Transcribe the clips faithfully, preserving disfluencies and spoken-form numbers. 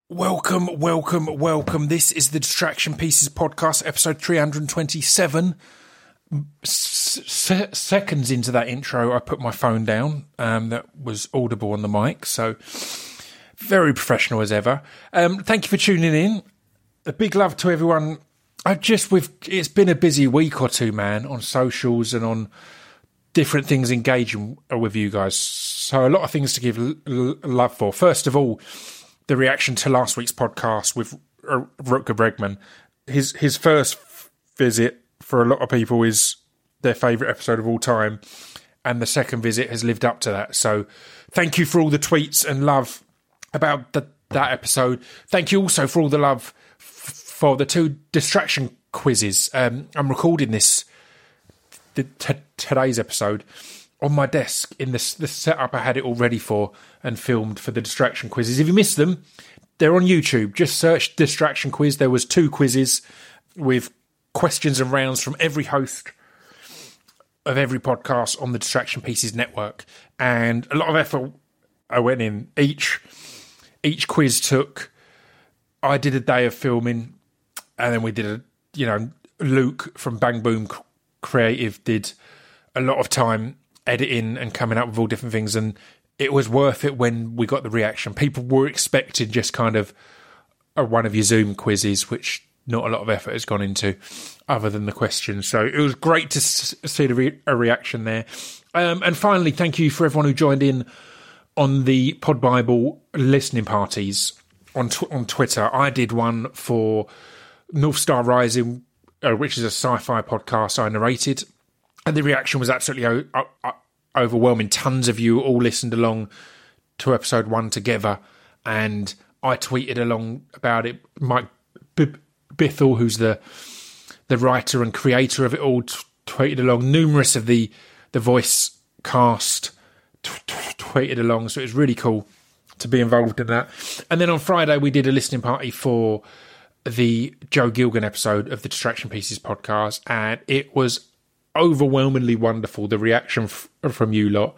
Welcome, welcome, welcome. This is the Distraction Pieces podcast, episode three hundred twenty-seven. S- se- seconds into that intro, I put my phone down. Um, that was audible on the mic, so very professional as ever. Um, thank you for tuning in. A big love to everyone. I just, we've, it's been a busy week or two, man, on socials and on different things engaging with you guys. So a lot of things to give l- l- love for. First of all, the reaction to last week's podcast with Rutger Bregman. His his first visit for a lot of people is their favourite episode of all time, and the second visit has lived up to that. So thank you for all the tweets and love about the, that episode. Thank you also for all the love f- for the two distraction quizzes. Um, I'm recording this the, t- today's episode on my desk in the, the setup I had it all ready for and filmed for the distraction quizzes. If you missed them, they're on YouTube. Just search distraction quiz. There was two quizzes with questions and rounds from every host of every podcast on the Distraction Pieces network. And a lot of effort I went in. Each, each quiz took, I did a day of filming, and then we did a, you know, Luke from Bang Boom Creative did a lot of time editing and coming up with all different things, and it was worth it when we got the reaction. People were expecting just kind of a, one of your Zoom quizzes, which not a lot of effort has gone into other than the questions. So it was great to s- see the re- a reaction there. Um, and finally, thank you for everyone who joined in on the Pod Bible listening parties on tw- on Twitter. I did one for North Star Rising, uh, which is a sci-fi podcast I narrated. And the reaction was absolutely o- o- overwhelming. Tons of you all listened along to episode one together, and I tweeted along about it. Mike B- Bithell, who's the the writer and creator of it all, t- tweeted along. Numerous of the the voice cast t- t- tweeted along, so it was really cool to be involved in that. And then on Friday, we did a listening party for the Joe Gilgan episode of the Distraction Pieces podcast, and it was overwhelmingly wonderful, the reaction f- from you lot.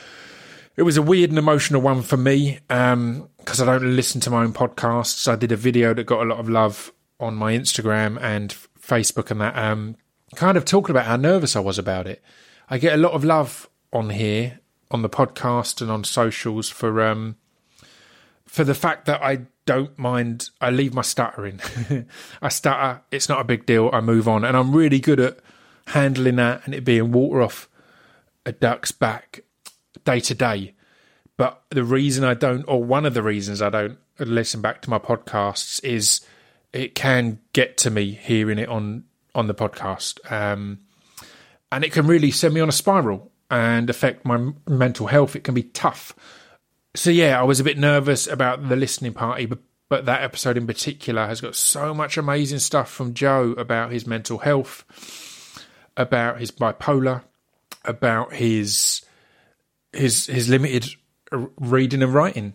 It was a weird and emotional one for me, um because I don't listen to my own podcasts. I did a video that got a lot of love on my Instagram and Facebook and that, um kind of talking about how nervous I was about it. I get a lot of love on here on the podcast and on socials for um for the fact that I don't mind, I leave my stuttering. I stutter, it's not a big deal, I move on, and I'm really good at handling that and it being water off a duck's back day to day. But the reason I don't, or one of the reasons I don't listen back to my podcasts is it can get to me hearing it on, on the podcast. Um, and it can really send me on a spiral and affect my mental health. It can be tough. So yeah, I was a bit nervous about the listening party, but, but that episode in particular has got so much amazing stuff from Joe about his mental health, about his bipolar, about his his his limited reading and writing,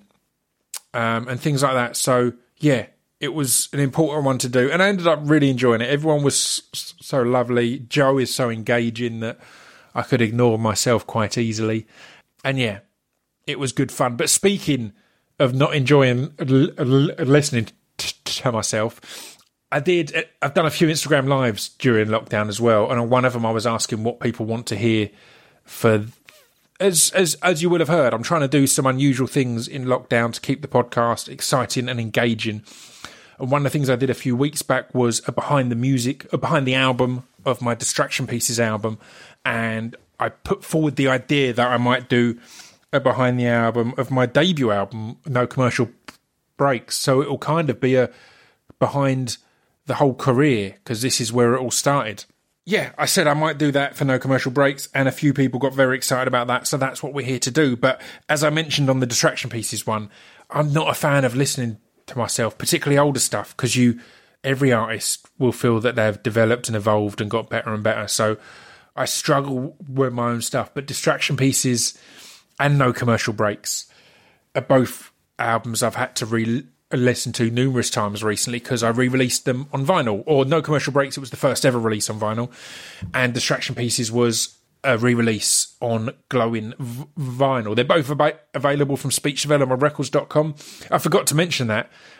um, and things like that. So yeah, it was an important one to do, and I ended up really enjoying it. Everyone was so lovely. Joe is so engaging that I could ignore myself quite easily, and yeah, it was good fun. But speaking of not enjoying l- l- listening t- to myself, I did. I've done a few Instagram lives during lockdown as well, and on one of them I was asking what people want to hear. For as as as you will have heard, I'm trying to do some unusual things in lockdown to keep the podcast exciting and engaging. And one of the things I did a few weeks back was a behind the music, a behind the album of my Distraction Pieces album, and I put forward the idea that I might do a behind the album of my debut album, No Commercial Breaks. So it will kind of be a behind the whole career, because this is where it all started. Yeah, I said I might do that for No Commercial Breaks, and a few people got very excited about that, so that's what we're here to do. But as I mentioned on the Distraction Pieces one, I'm not a fan of listening to myself, particularly older stuff, because you, every artist will feel that they've developed and evolved and got better and better. So I struggle with my own stuff, but Distraction Pieces and No Commercial Breaks are both albums I've had to re listened to numerous times recently because I re-released them on vinyl. Or No Commercial Breaks, it was the first ever release on vinyl, and Distraction Pieces was a re-release on glowing v- vinyl. They're both ab- available from speech development records dot com. I forgot to mention that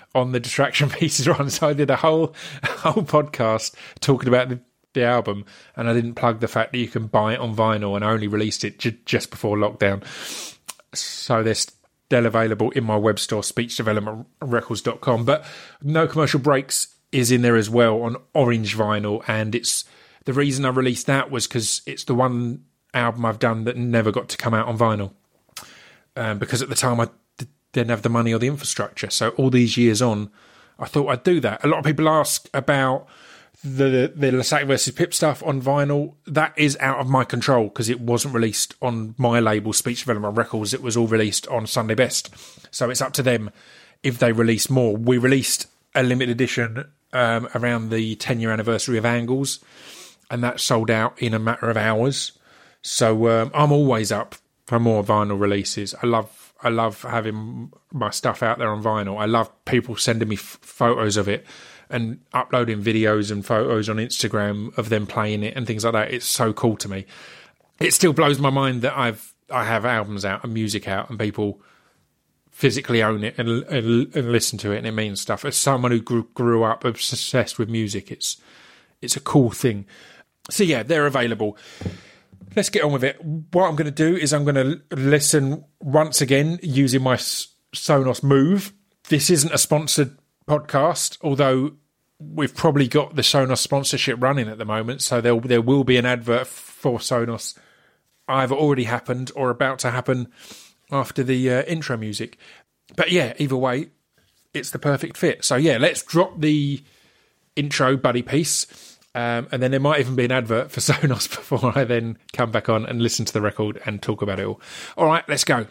on the Distraction Pieces run. So I did a whole a whole podcast talking about the, the album, and I didn't plug the fact that you can buy it on vinyl, and I only released it j- just before lockdown. So they're still available in my web store, speech development records dot com. But No Commercial Breaks is in there as well on orange vinyl, and it's the reason I released that was because it's the one album I've done that never got to come out on vinyl, um, because at the time I d- didn't have the money or the infrastructure. So all these years on, I thought I'd do that. A lot of people ask about the the Lesak versus Pip stuff on vinyl. That is out of my control because it wasn't released on my label, Speech Development Records. It was all released on Sunday Best. So it's up to them if they release more. We released a limited edition um, around the ten-year anniversary of Angles, and that sold out in a matter of hours. So um, I'm always up for more vinyl releases. I love I love having my stuff out there on vinyl. I love people sending me f- photos of it and uploading videos and photos on Instagram of them playing it and things like that. It's so cool to me. It still blows my mind that I've I have albums out and music out and people physically own it and, and, and listen to it, and it means stuff. As someone who grew, grew up obsessed with music, it's it's a cool thing. So yeah, they're available. Let's get on with it. What I'm going to do is I'm going to listen once again using my Sonos Move. This isn't a sponsored podcast, although we've probably got the Sonos sponsorship running at the moment, so there there will be an advert for Sonos either already happened or about to happen after the uh, intro music. But yeah, either way, it's the perfect fit. So yeah, let's drop the intro buddy piece, um, and then there might even be an advert for Sonos before I then come back on and listen to the record and talk about it all. All right, let's go.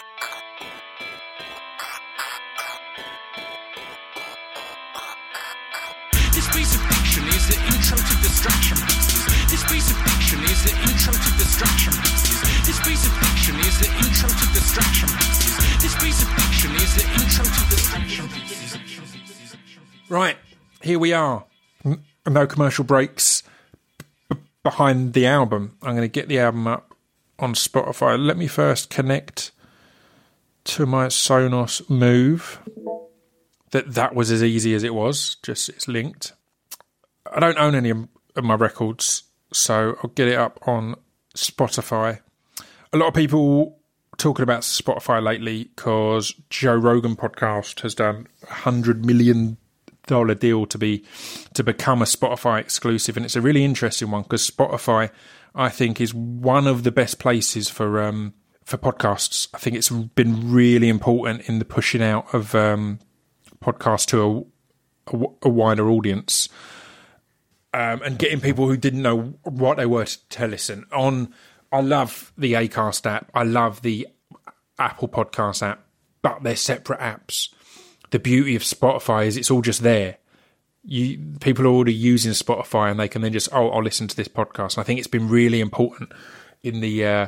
Right, here we are. No commercial breaks b- behind the album. I'm going to get the album up on Spotify. Let me first connect to my Sonos Move. That that was as easy as it was. Just it's linked. I don't own any of my records, so I'll get it up on Spotify. A lot of people talking about Spotify lately because Joe Rogan podcast has done a hundred million dollar deal to be to become a Spotify exclusive, and it's a really interesting one because Spotify, I think, is one of the best places for um, for podcasts. I think it's been really important in the pushing out of um, podcasts to a, a, a wider audience, um, and getting people who didn't know what they were to listen on. I love the Acast app. I love the Apple Podcast app, but they're separate apps. The beauty of Spotify is it's all just there. You people are already using Spotify, and they can then just oh, I'll listen to this podcast. And I think it's been really important in the uh,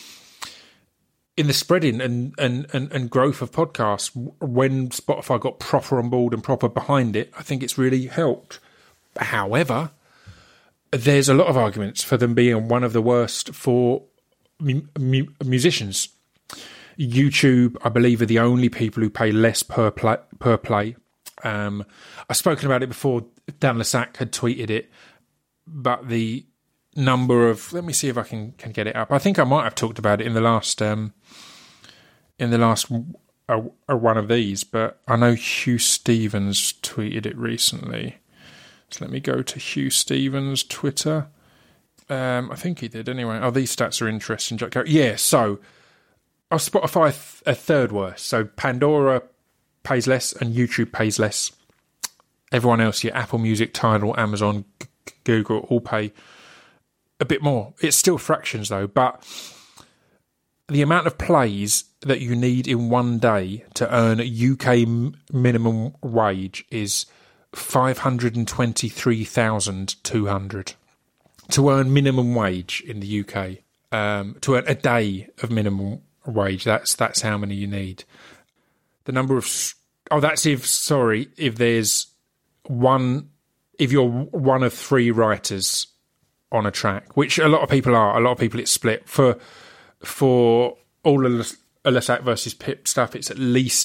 in the spreading and, and, and, and growth of podcasts. When Spotify got proper on board and proper behind it, I think it's really helped. However, there's a lot of arguments for them being one of the worst for mu- mu- musicians. YouTube, I believe, are the only people who pay less per play. Per play. Um, I've spoken about it before. Dan Lesak had tweeted it, but the number of let me see if I can, can get it up. I think I might have talked about it in the last um, in the last uh, uh, one of these, but I know Hugh Stevens tweeted it recently. So let me go to Hugh Stevens' Twitter. Um, I think he did anyway. Oh, these stats are interesting. Yeah, so. Oh, Spotify th- a third worst. So Pandora pays less and YouTube pays less. Everyone else, your Apple Music, Tidal, Amazon, G- Google, all pay a bit more. It's still fractions though, but the amount of plays that you need in one day to earn a U K m- minimum wage is five hundred twenty-three thousand two hundred. To earn minimum wage in the U K, um, to earn a day of minimum wage, that's that's how many you need. The number of oh that's if sorry if there's one if you're one of three writers on a track, which a lot of people are. A lot of people it's split for for all of the Lesak versus Pip stuff. It's at least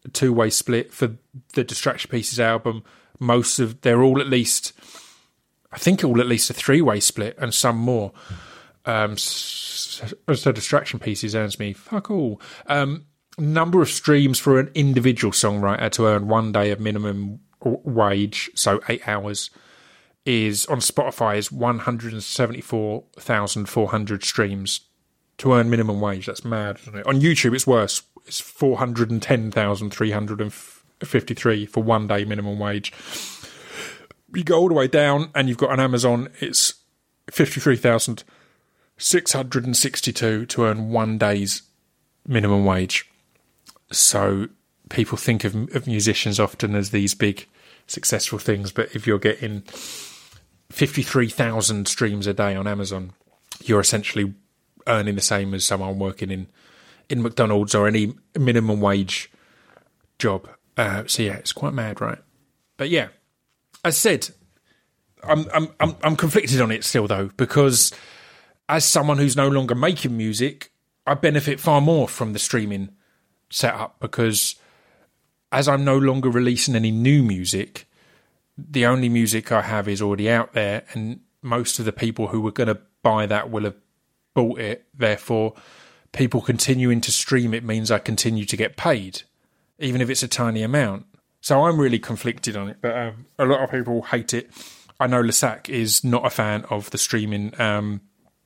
a two-way split for the Distraction Pieces album. Most of they're all at least, I think, all at least a three-way split, and some more. Um, so, so Distraction Pieces earns me fuck all. Um, number of streams for an individual songwriter to earn one day of minimum wage, so eight hours, is on Spotify is one hundred seventy-four thousand four hundred streams to earn minimum wage. That's mad, isn't it? On YouTube, it's worse. It's four hundred ten thousand three hundred fifty-three for one day minimum wage. You go all the way down, and you've got on Amazon, it's fifty-three thousand six hundred sixty-two to earn one day's minimum wage. So people think of, of musicians often as these big successful things, but if you're getting fifty-three thousand streams a day on Amazon, you're essentially earning the same as someone working in, in McDonald's or any minimum wage job. Uh, so yeah, it's quite mad, right? But yeah, as said, I'm I'm I'm I'm conflicted on it still though, because as someone who's no longer making music, I benefit far more from the streaming setup, because as I'm no longer releasing any new music, the only music I have is already out there, and most of the people who were going to buy that will have bought it. Therefore, people continuing to stream it means I continue to get paid, even if it's a tiny amount. So I'm really conflicted on it, but um, a lot of people hate it. I know Lesac is not a fan of the streaming um,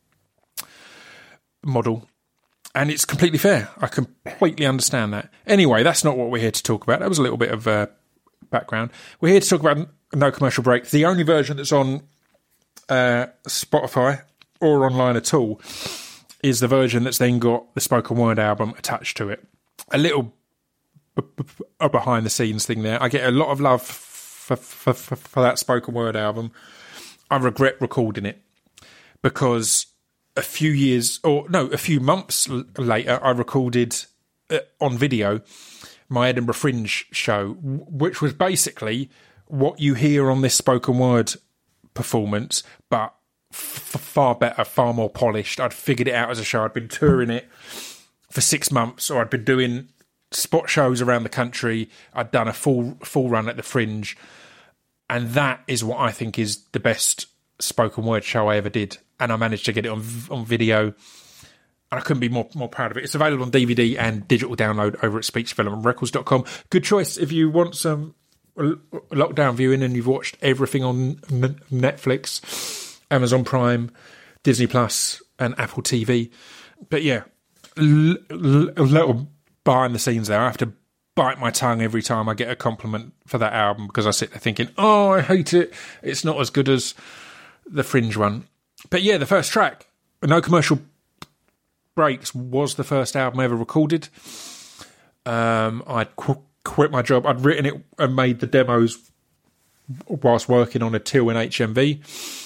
model, and it's completely fair. I completely understand that. Anyway, that's not what we're here to talk about. That was a little bit of uh, background. We're here to talk about No Commercial Break. The only version that's on uh, Spotify or online at all is the version that's then got the spoken word album attached to it. A little b- b- b- behind the scenes thing there. I get a lot of love for, for, for, for that spoken word album. I regret recording it, because a few years, or no, a few months l- later, I recorded uh, on video my Edinburgh Fringe show, w- which was basically what you hear on this spoken word performance, but f- far better, far more polished. I'd figured it out as a show. I'd been touring it for six months, or I'd been doing spot shows around the country. I'd done a full full run at the Fringe, and that is what I think is the best spoken word show I ever did. And I managed to get it on on video, and I couldn't be more more proud of it. It's available on D V D and digital download over at speech development records dot com. Good choice if you want some lockdown viewing and you've watched everything on Netflix, Amazon Prime, Disney Plus, and Apple T V. But yeah, l- l- a little behind the scenes there. I have to bite my tongue every time I get a compliment for that album, because I sit there thinking, oh, I hate it. It's not as good as the Fringe one. But yeah, the first track, No Commercial Breaks, was the first album I ever recorded. Um, I'd qu- quit my job. I'd written it and made the demos whilst working on a till in H M V.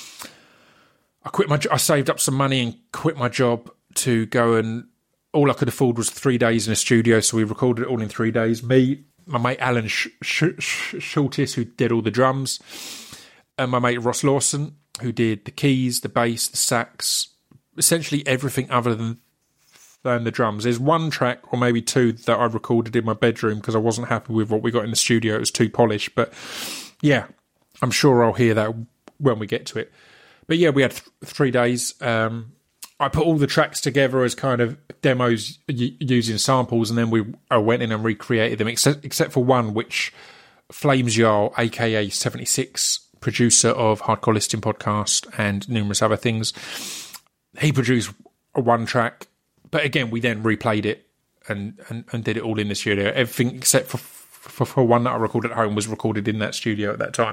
I quit my. I saved up some money and quit my job to go, and all I could afford was three days in a studio. So we recorded it all in three days. Me, my mate Alan Sh- Sh- Sh- Shultis, who did all the drums, and my mate Ross Lawson, who did the keys, the bass, the sax, essentially everything other than than the drums. There's one track or maybe two that I recorded in my bedroom because I wasn't happy with what we got in the studio. It was too polished. But yeah, I'm sure I'll hear that when we get to it. But yeah, we had th- three days. Um, I put all the tracks together as kind of demos y- using samples, and then we I went in and recreated them, except, except for one, which Flames Jarl, a k a seventy-six, producer of Hardcore Listing Podcast and numerous other things, he produced a one track, but again we then replayed it and, and, and did it all in the studio. Everything except for, for for one that I recorded at home was recorded in that studio at that time.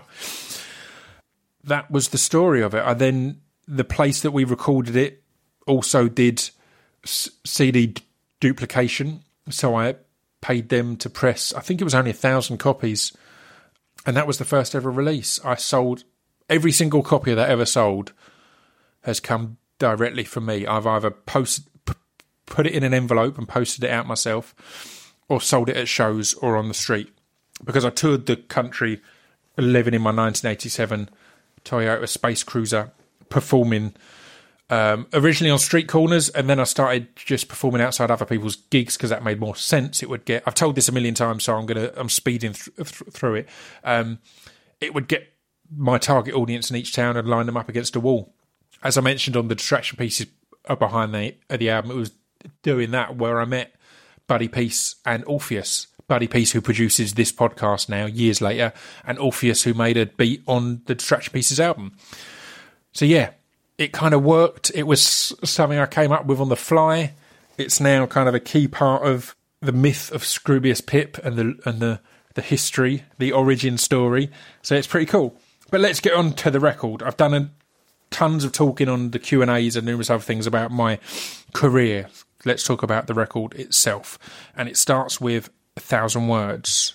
That was the story of it. I then, the place that we recorded it also did C D d- duplication, so I paid them to press, I think it was only a thousand copies. And that was the first ever release. I sold every single copy that ever sold has come directly from me. I've either posted, p- put it in an envelope and posted it out myself, or sold it at shows or on the street. Because I toured the country living in my nineteen eighty-seven Toyota Space Cruiser, performing Um, originally on street corners, and then I started just performing outside other people's gigs because that made more sense. It would get, I've told this a million times, so I'm going to, I'm speeding th- th- through it. Um, it would get my target audience in each town and line them up against a wall. As I mentioned on the distraction pieces behind the, uh, the album, it was doing that where I met Buddy Peace and Orpheus. Buddy Peace, who produces this podcast now, years later, and Orpheus, who made a beat on the Distraction Pieces album. So yeah, it kind of worked. It was something I came up with on the fly. It's now kind of a key part of the myth of Scroobius Pip and the and the, the history, the origin story. So it's pretty cool. But let's get on to the record. I've done a, tons of talking on the Q and A's and numerous other things about my career. Let's talk about the record itself. And it starts with A Thousand Words.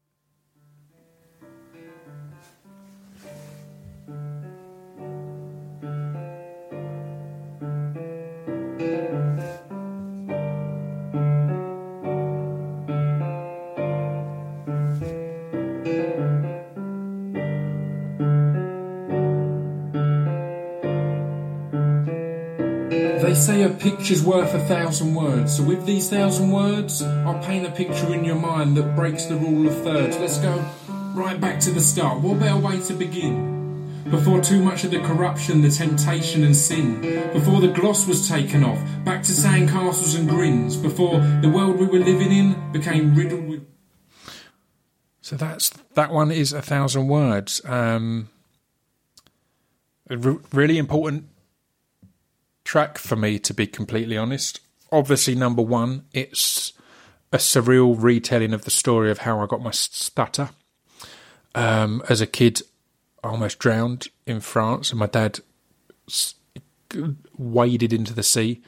They say a picture's worth a thousand words. So with these thousand words, I'll paint a picture in your mind that breaks the rule of thirds. Let's go right back to the start. What better way to begin? Before too much of the corruption, the temptation and sin. Before the gloss was taken off. Back to sandcastles and grins. Before the world we were living in became riddled with... So that's that one is A Thousand Words. Um, a re- really important track for me, to be completely honest. Obviously, number one, it's a surreal retelling of the story of how I got my stutter. Um, as a kid, I almost drowned in France, and my dad waded into the sea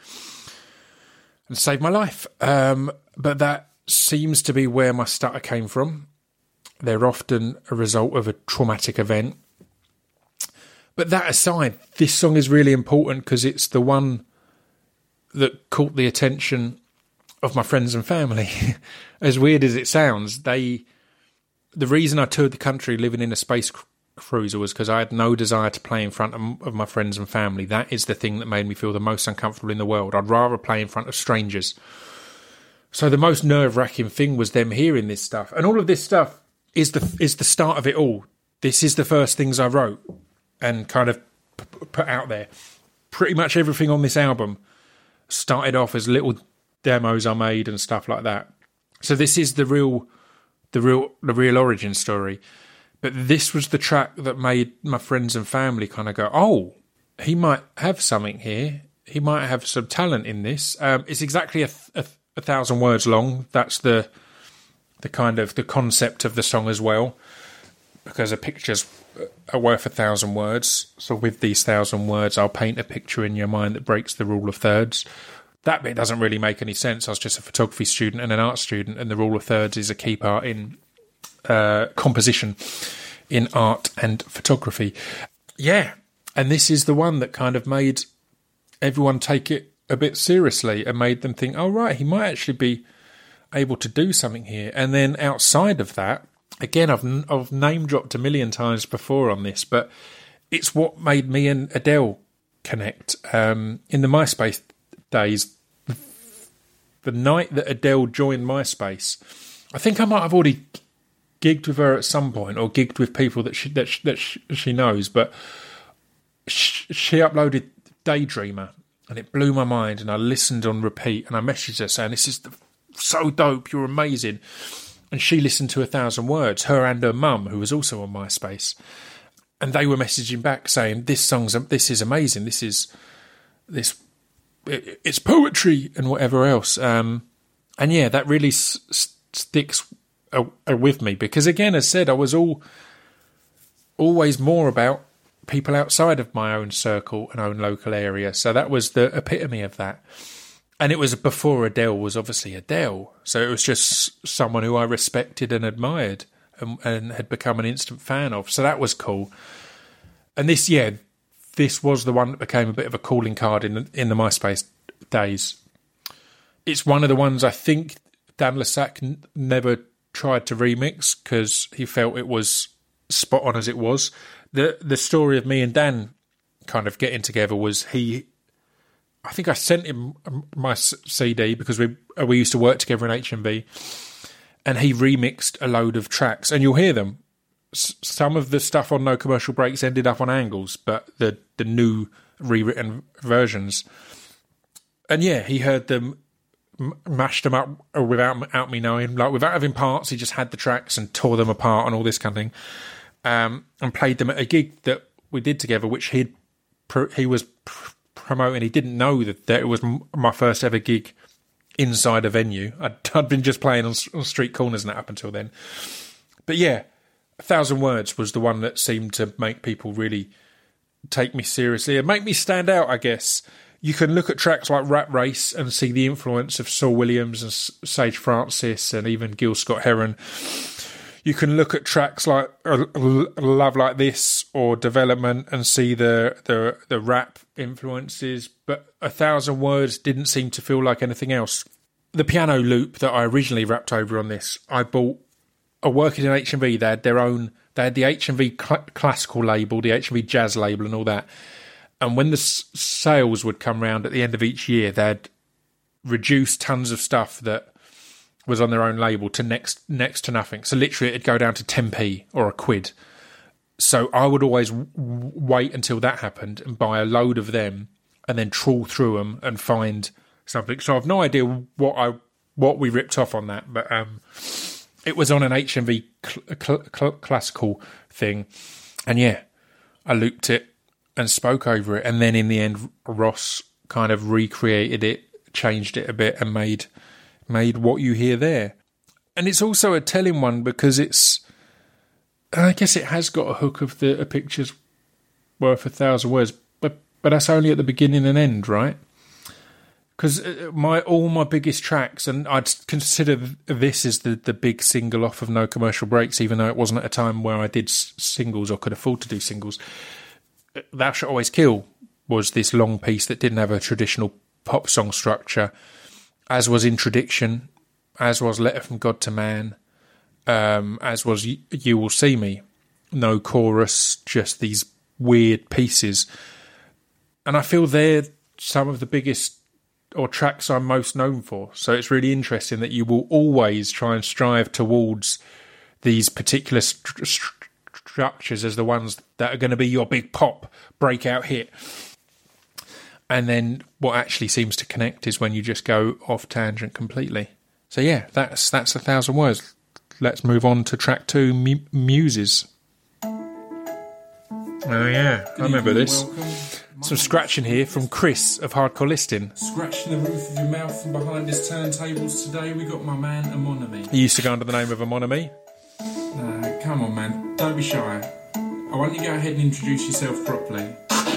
and saved my life. Um, but that seems to be where my stutter came from. They're often a result of a traumatic event. But that aside, this song is really important because it's the one that caught the attention of my friends and family. As weird as it sounds, they the reason I toured the country living in a space cruiser was because I had no desire to play in front of, of my friends and family. That is the thing that made me feel the most uncomfortable in the world. I'd rather play in front of strangers. So the most nerve-wracking thing was them hearing this stuff. And all of this stuff is the is the start of it all. This is the first things I wrote and kind of p- put out there. Pretty much everything on this album started off as little demos I made and stuff like that. So this is the real, the real, the real origin story. But this was the track that made my friends and family kind of go, "Oh, he might have something here. He might have some talent in this." Um, it's exactly a, a, a thousand words long. That's the the kind of the concept of the song as well, because a picture's are worth a thousand words. So with these thousand words, I'll paint a picture in your mind that breaks the rule of thirds. That bit doesn't really make any sense. I was just a photography student and an art student, and the rule of thirds is a key part in uh, composition in art and photography. Yeah, and this is the one that kind of made everyone take it a bit seriously and made them think, oh, right, he might actually be able to do something here. And then outside of that, again, I've, I've name-dropped a million times before on this, but it's what made me and Adele connect. Um, in the MySpace days, the night that Adele joined MySpace, I think I might have already gigged with her at some point, or gigged with people that she that she, that she, she knows, but she, she uploaded Daydreamer, and it blew my mind, and I listened on repeat, and I messaged her saying, this is so dope, you're amazing. And she listened to A Thousand Words, her and her mum, who was also on MySpace. And they were messaging back saying, this song's, this is amazing. This is, this, it, it's poetry and whatever else. Um, and yeah, that really s- sticks uh, uh, with me. Because again, as said, I was all, always more about people outside of my own circle and own local area. So that was the epitome of that. And it was before Adele was obviously Adele. So it was just someone who I respected and admired and, and had become an instant fan of. So that was cool. And this, yeah, this was the one that became a bit of a calling card in the, in the MySpace days. It's one of the ones I think Dan Lessac n- never tried to remix because he felt it was spot on as it was. The, the story of me and Dan kind of getting together was he I think I sent him my C D because we we used to work together in H M V, and he remixed a load of tracks, and you'll hear them. S- some of the stuff on No Commercial Breaks ended up on Angles, but the the new rewritten versions, and yeah, he heard them, m- mashed them up without, without me knowing, like without having parts. He just had the tracks and tore them apart and all this kind of thing, um, and played them at a gig that we did together, which he he was pr- promoting. He didn't know that, that it was m- my first ever gig inside a venue. I'd, I'd been just playing on, on street corners and that up until then. But yeah, A Thousand Words was the one that seemed to make people really take me seriously and make me stand out, I guess. You can look at tracks like Rat Race and see the influence of Saul Williams and Sage Francis and even Gil Scott-Heron. You can look at tracks like Love Like This or Development and see the, the, the rap influences, but A Thousand Words didn't seem to feel like anything else. The piano loop that I originally rapped over on this, I bought a working in H M V. They had their own, they had the H M V cl- classical label, the H M V jazz label and all that. And when the s- sales would come round at the end of each year, they'd reduce tons of stuff that was on their own label to next next to nothing. So literally it'd go down to ten p or a quid. So I would always w- wait until that happened and buy a load of them and then trawl through them and find something. So I've no idea what I what we ripped off on that, but um, it was on an H M V cl- cl- cl- classical thing. And yeah, I looped it and spoke over it. And then in the end, Ross kind of recreated it, changed it a bit and made... made what you hear there. And it's also a telling one because it's, I guess it has got a hook of the a picture's worth a thousand words, but but that's only at the beginning and end, right? Because my all my biggest tracks, and I'd consider this as the, the big single off of No Commercial Breaks, even though it wasn't at a time where I did singles or could afford to do singles. Thou Shalt Always Kill was this long piece that didn't have a traditional pop song structure, as was Introduction, as was Letter from God to Man, um, as was y- You Will See Me. No chorus, just these weird pieces. And I feel they're some of the biggest or tracks I'm most known for. So it's really interesting that you will always try and strive towards these particular st- st- structures as the ones that are going to be your big pop breakout hit. And then what actually seems to connect is when you just go off tangent completely. So yeah, that's that's A Thousand Words. Let's move on to track two, M- Muses. Oh yeah, I remember this. Some scratching here from Chris of Hardcore Listing. Scratching the roof of your mouth and behind his turntables today we got my man Amonami. He used to go under the name of Amonami. Nah, come on man, don't be shy. I want you to go ahead and introduce yourself properly.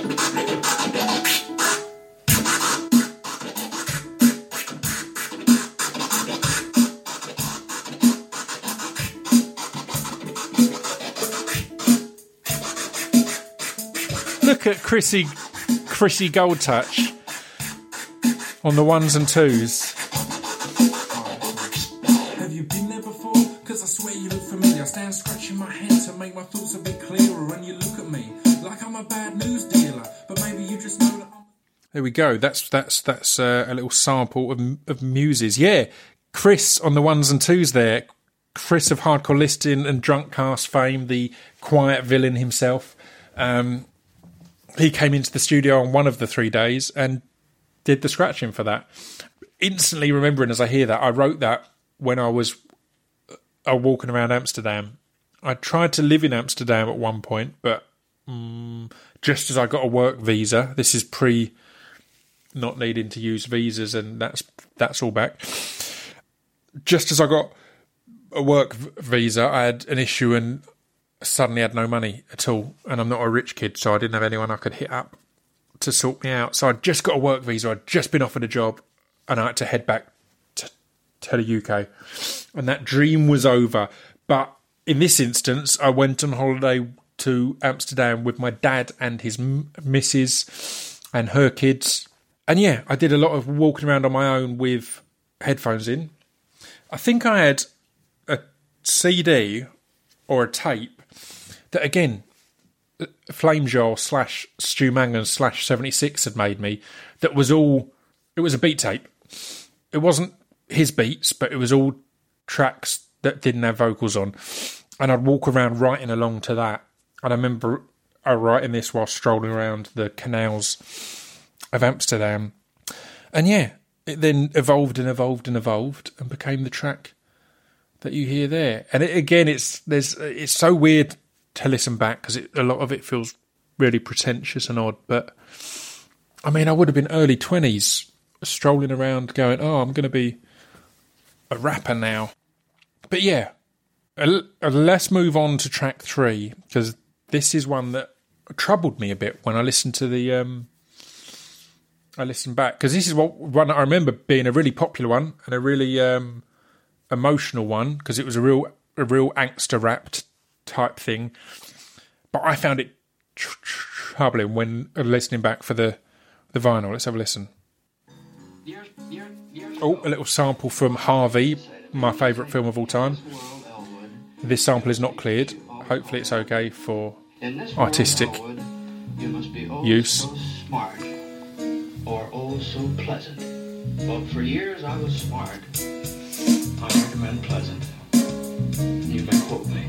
Look at Chrissy, Chrissy Goldtouch on the ones and twos. Have you been there before? Cause I swear you look familiar. I stand scratching my head to make my thoughts a bit clearer. And you look at me like I'm a bad news dealer. But maybe you just know that I'm... There we go. That's that's that's uh, a little sample of, of Muses. Yeah, Chris on the ones and twos there. Chris of Hardcore Listing and Drunk Cast fame, the quiet villain himself. Um... He came into the studio on one of the three days and did the scratching for that. Instantly remembering as I hear that, I wrote that when I was uh, walking around Amsterdam. I tried to live in Amsterdam at one point, but um, just as I got a work visa, this is pre not needing to use visas, and that's that's all back. Just as I got a work v- visa, I had an issue and suddenly had no money at all, and I'm not a rich kid, so I didn't have anyone I could hit up to sort me out. So I'd just got a work visa, I'd just been offered a job, and I had to head back to, to the U K, and that dream was over. But in this instance, I went on holiday to Amsterdam with my dad and his m- missus and her kids, and yeah, I did a lot of walking around on my own with headphones in. I think I had a C D or a tape that, again, Flamejar slash Stu Mangan slash seventy-six had made me, that was all, it was a beat tape. It wasn't his beats, but it was all tracks that didn't have vocals on. And I'd walk around writing along to that. And I remember I writing this while strolling around the canals of Amsterdam. And yeah, it then evolved and evolved and evolved and became the track that you hear there. And it, again, it's there's it's so weird to listen back because a lot of it feels really pretentious and odd. But I mean, I would have been early twenties, strolling around going, oh, I'm going to be a rapper now. But yeah, let's move on to track three, because this is one that troubled me a bit when I listened to the... Um, I listened back, because this is what one I remember being a really popular one and a really um, emotional one, because it was a real a real angster rap type thing. But I found it tr- tr- troubling when listening back for the, the vinyl. Let's have a listen. Oh, a little sample from Harvey, my favourite film of all time. This sample is not cleared. Hopefully it's okay for artistic use. Or oh so pleasant. But for years I was smart. I recommend pleasant. You may quote me.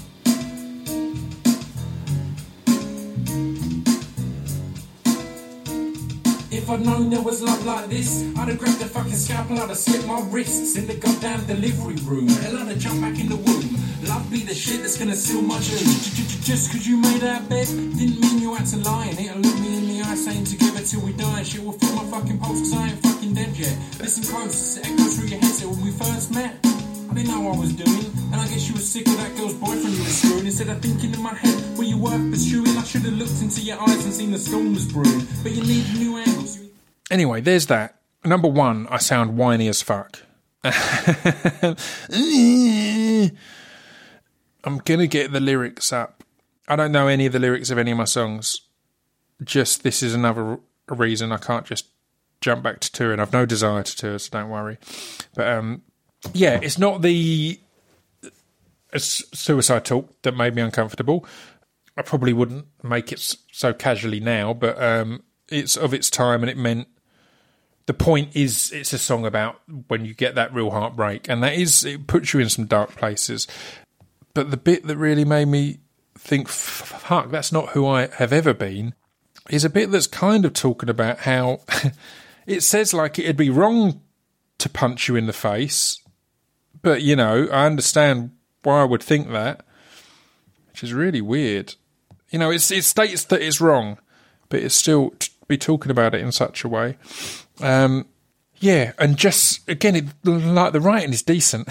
If I'd known there was love like this, I'd have grabbed the fucking scalpel, I'd have slit my wrists in the goddamn delivery room. Hell, I'd have jumped back in the womb. Love be the shit that's gonna seal my doom. Just cause you made that bed, didn't mean you had to lie. And it'll look me in the eye saying together till we die. Shit will feel my fucking pulse cause I ain't fucking dead yet. Listen close, it echoes through your head. So when we first met, I didn't know what I was doing. And I guess you were sick of that girl's boyfriend you were screwing. Instead of thinking in my head, were you worth pursuing? I should have looked into your eyes and seen the storm was brewing. But you need new angles. Anyway, there's that. Number one, I sound whiny as fuck. I'm going to get the lyrics up. I don't know any of the lyrics of any of my songs. Just this is another reason I can't just jump back to touring. I've no desire to tour, so don't worry. But um, yeah, it's not the suicide talk that made me uncomfortable. I probably wouldn't make it so casually now, but um, it's of its time, and it meant... The point is, it's a song about when you get that real heartbreak, and that is, it puts you in some dark places. But the bit that really made me think, fuck, that's not who I have ever been, is a bit that's kind of talking about how it says like it'd be wrong to punch you in the face, but, you know, I understand why I would think that, which is really weird. You know, it's, it states that it's wrong, but it's still t- be talking about it in such a way. Um, yeah, and just, again, it, like the writing is decent.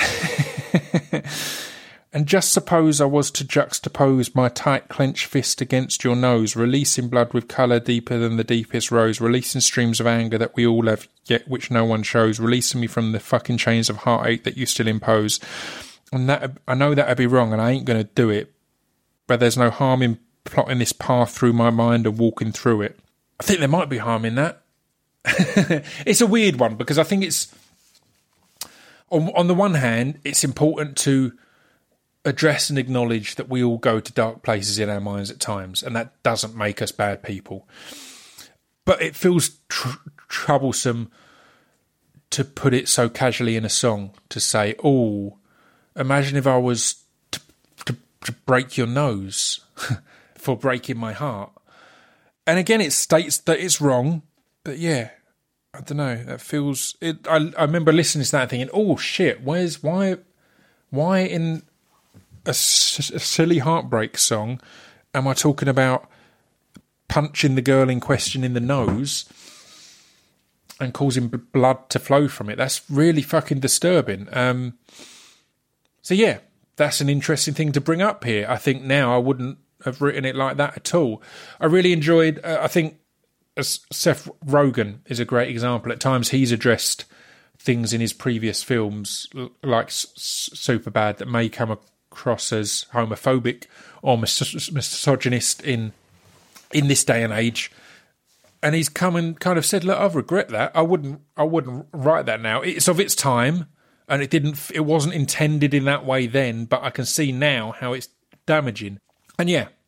And just suppose I was to juxtapose my tight clenched fist against your nose, releasing blood with colour deeper than the deepest rose, releasing streams of anger that we all have, yet which no one shows, releasing me from the fucking chains of heartache that you still impose. And that, I know that'd be wrong, and I ain't going to do it, but there's no harm in plotting this path through my mind and walking through it. I think there might be harm in that. It's a weird one, because I think it's on, on the one hand, it's important to address and acknowledge that we all go to dark places in our minds at times, and that doesn't make us bad people. But it feels tr- troublesome to put it so casually in a song, to say, oh, imagine if I was to, to, to break your nose for breaking my heart. And again, it states that it's wrong. But yeah, I don't know. That feels. It. I, I remember listening to that and thinking, "Oh shit! Where's why? Why in a, s- a silly heartbreak song am I talking about punching the girl in question in the nose and causing b- blood to flow from it? That's really fucking disturbing." Um, so yeah, that's an interesting thing to bring up here. I think now I wouldn't have written it like that at all. I really enjoyed. Uh, I think. Seth Rogen is a great example. At times he's addressed things in his previous films, like Superbad, that may come across as homophobic or mis- misogynist in in this day and age. And he's come and kind of said, "Look, I regret that. I wouldn't. I wouldn't write that now. It's of its time, and it didn't. It wasn't intended in that way then. But I can see now how it's damaging." And yeah,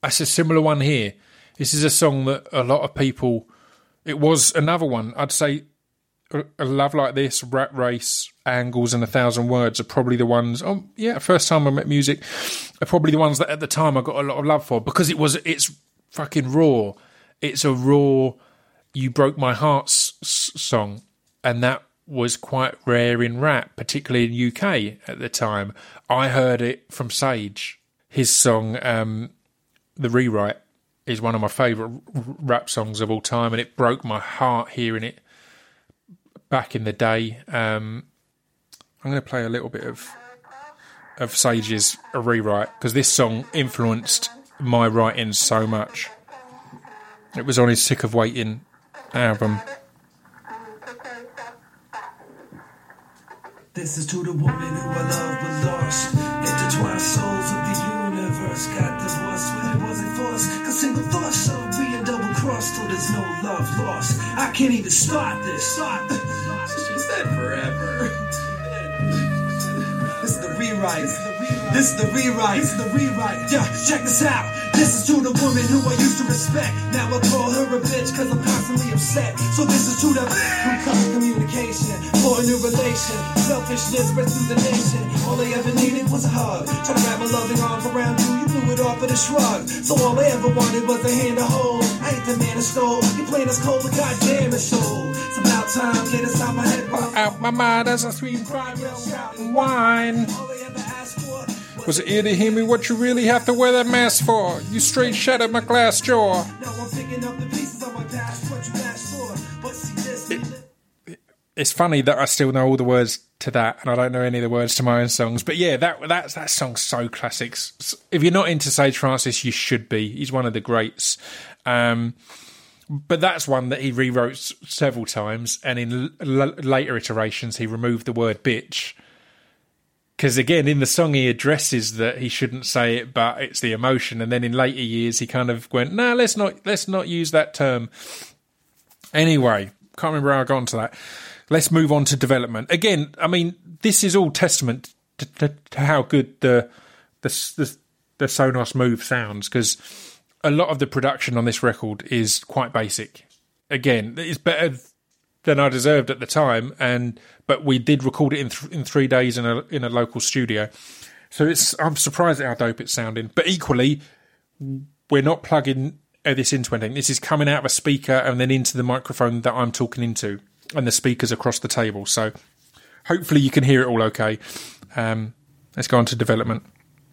That's a similar one here. This is a song that a lot of people... It was another one. I'd say A Love Like This, Rat Race, Angles and A Thousand Words are probably the ones... Oh, yeah, first time I met music, are probably the ones that at the time I got a lot of love for, because it was it's fucking raw. It's a raw, You Broke My Heart s- song, and that was quite rare in rap, particularly in U K at the time. I heard it from Sage. His song, um, The Rewrite, is one of my favourite rap songs of all time, and it broke my heart hearing it back in the day. Um, I'm going to play a little bit of of Sage's A Rewrite, because this song influenced my writing so much. It was on his Sick of Waiting album. This is to the woman who I love but lost. Intertwined souls of the universe. Got divorced when it wasn't forced. Cause single thoughts of being double crossed. Till there's no love lost. I can't even start this. Start this. She said forever. This is the rewrite. This is the rewrite. This is the rewrite. Yeah, check this out. This is to the woman who I used to respect. Now I call her a bitch cause I'm constantly upset. So this is to the who cut communication for a new relation. Selfishness spread through the nation. All they ever needed was a hug. Try to wrap my loving arms around you, you blew it off with a shrug. So all I ever wanted was a hand to hold. I ain't the man that stole. You playing us cold, but goddamn it's soul. It's about time, get us out my head. Out my mind as a sweet cry, wine. All they ever asked for Was it ear to hear me? What you really have to wear that mask for? You straight shattered my glass jaw. now I'm picking up the pieces of my past. What you asked for. But see this. It, it's funny that I still know all the words to that, and I don't know any of the words to my own songs. But yeah, that that that song's so classic. If you're not into Sage Francis, you should be. He's one of the greats. Um, but that's one that he rewrote several times, and in l- later iterations, he removed the word bitch. Because again, in the song, he addresses that he shouldn't say it, but it's the emotion. And then in later years, he kind of went, "No, nah, let's not let's not use that term." Anyway, can't remember how I got onto that. Let's move on to development. Again, I mean, this is all testament to, to, to how good the the the, the Sonos Move sounds, because a lot of the production on this record is quite basic. Again, it's better than I deserved at the time, and but we did record it in th- in three days in a in a local studio. So it's I'm surprised at how dope it's sounding. But equally, we're not plugging this into anything. This is coming out of a speaker and then into the microphone that I'm talking into, and the speakers across the table. So hopefully you can hear it all okay. Um, let's go on to development.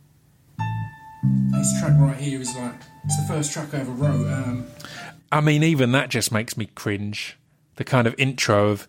This track right here is like, it's the first track I ever wrote. Um, I mean, even that just makes me cringe. The kind of intro of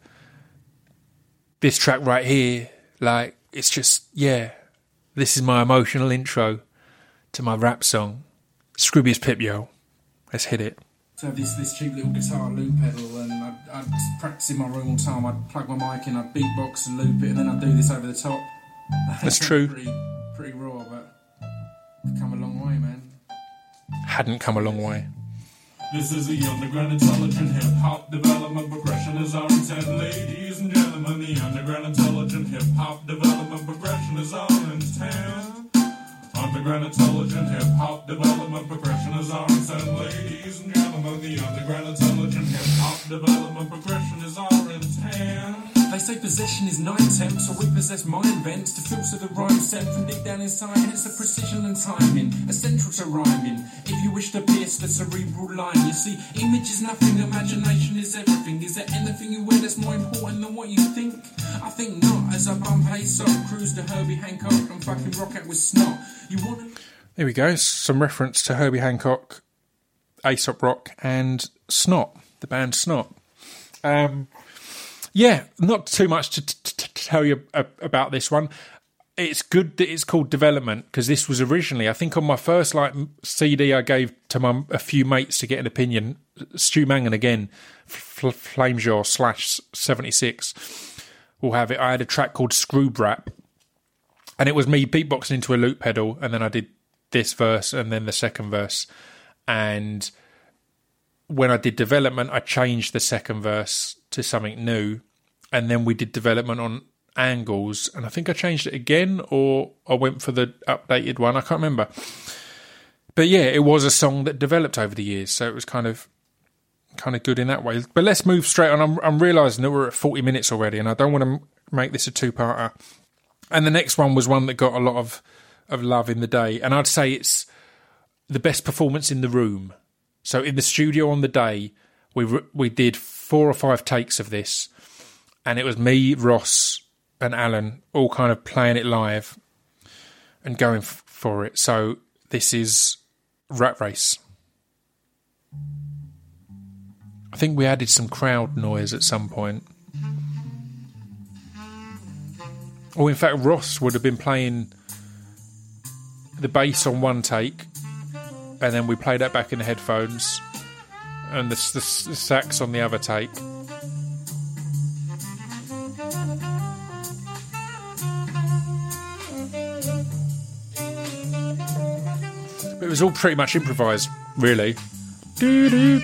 this track right here, like, it's just, yeah, this is my emotional intro to my rap song. Scroobius Pip, yo. Let's hit it. to have this, this cheap little guitar loop pedal, and I'd, I'd practice in my room all the time. I'd plug my mic in, I'd beatbox and loop it, and then I'd do this over the top. That's true. Pretty, pretty raw, but I've come a long way, man. Hadn't come a long way. This is the underground intelligent hip-hop development progression is our intent. Ladies and gentlemen, the underground intelligent hip-hop development progression is our intent. Underground intelligent hip-hop development progression is our intent. Ladies and gentlemen, the underground intelligent hip-hop development progression is our intent. They say possession is nine-tenths, so we possess mind vents to filter the rhyme set from deep down inside. Hence the precision and timing, essential to rhyming. If you wish to pierce the cerebral line, you see, image is nothing, imagination is everything. Is there anything you wear that's more important than what you think? I think not, as I bump Aesop, cruise to Herbie Hancock and fucking rock out with snot. You wanna... There we go, some reference to Herbie Hancock, Aesop Rock and Snot, the band Snot. Um... Yeah, not too much to, t- to tell you about this one. It's good that it's called Development, because this was originally, I think on my first like C D I gave to my, a few mates to get an opinion, Stu Mangan again, F- Flamesjaw slash seventy-six, will have it. I had a track called Scroob Rap, and it was me beatboxing into a loop pedal, and then I did this verse and then the second verse. And when I did Development, I changed the second verse to something new, and then we did Development on Angles, and I think I changed it again, or I went for the updated one, I can't remember. but yeah, it was a song that developed over the years, so it was kind of kind of good in that way. But let's move straight on. I'm, I'm realising that we're at forty minutes already, and I don't want to make this a two-parter. And the next one was one that got a lot of, of love in the day, and I'd say it's the best performance in the room. So in the studio on the day, we we did four or five takes of this, and it was me, Ross, and Alan all kind of playing it live and going f- for it. So this is Rat Race. I think we added some crowd noise at some point. Or in fact, Ross would have been playing the bass on one take, and then we played that back in the headphones, and the, the, the sax on the other take. It was all pretty much improvised, really. Doo-doo.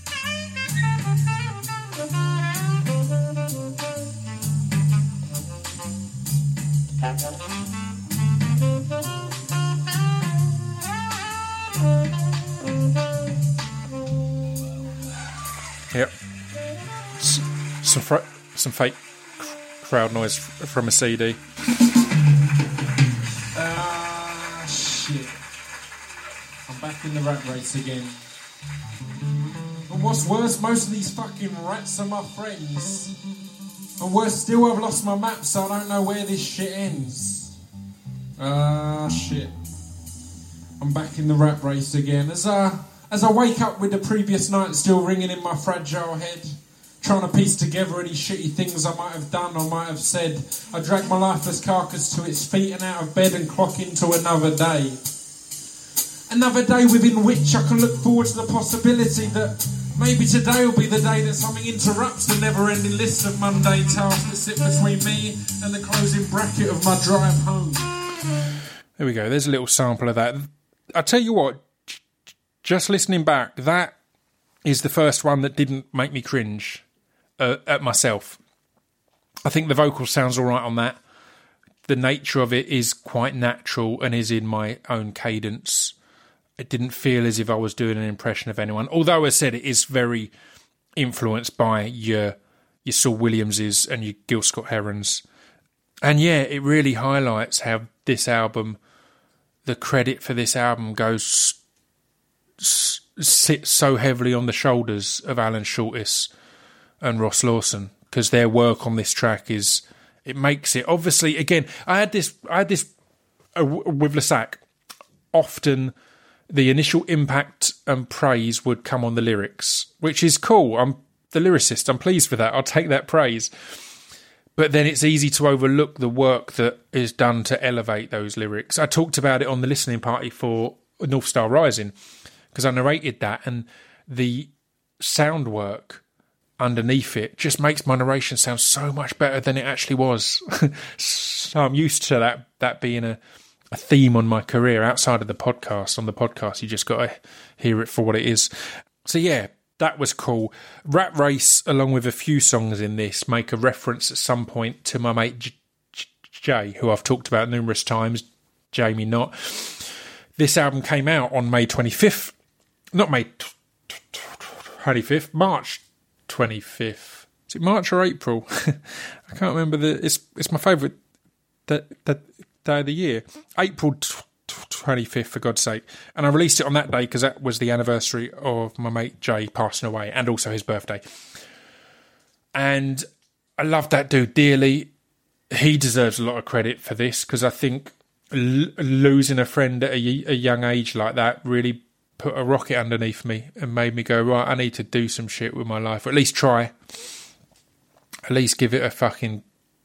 Yep. S- some fr- some fake crowd noise f- from a C D. Ah, shit. I'm back in the rat race again. And what's worse, most of these fucking rats are my friends. And worse still, I've lost my map, so I don't know where this shit ends. Ah, shit. I'm back in the rat race again. As I, as I wake up with the previous night still ringing in my fragile head, trying to piece together any shitty things I might have done or might have said, I drag my lifeless carcass to its feet and out of bed and clock into another day. Another day within which I can look forward to the possibility that maybe today will be the day that something interrupts the never-ending list of mundane tasks that sit between me and the closing bracket of my drive home. There we go. There's a little sample of that. I tell you what, just listening back, that is the first one that didn't make me cringe uh, at myself. I think the vocal sounds all right on that. The nature of it is quite natural and is in my own cadence. It didn't feel as if I was doing an impression of anyone. Although, as I said, it is very influenced by your your Saul Williamses and your Gil Scott-Herons. And yeah, it really highlights how this album, the credit for this album goes s- sits so heavily on the shoulders of Alan Shortis and Ross Lawson, because their work on this track is, it makes it, obviously, again, I had this, I had this uh, with Lesac, often the initial impact and praise would come on the lyrics, which is cool. I'm the lyricist. I'm pleased with that. I'll take that praise. But then it's easy to overlook the work that is done to elevate those lyrics. I talked about it on the listening party for North Star Rising, because I narrated that, and the sound work underneath it just makes my narration sound so much better than it actually was. So I'm used to that that being a a theme on my career outside of the podcast. On the podcast, you just got to hear it for what it is. So yeah, that was cool. Rat Race, along with a few songs in this, make a reference at some point to my mate J- J- Jay, who I've talked about numerous times, Jamie Knott. This album came out on May twenty-fifth, not May twenty-fifth, March twenty-fifth. Is it March or April? I can't remember. The it's it's my favourite that that day of the year, April twenty-fifth, for God's sake. And I released it on that day because that was the anniversary of my mate Jay passing away, and also his birthday. And I love that dude dearly. He deserves a lot of credit for this, because I think l- losing a friend at a, a young age like that really put a rocket underneath me and made me go, right, I need to do some shit with my life, or at least try. At least give it a fucking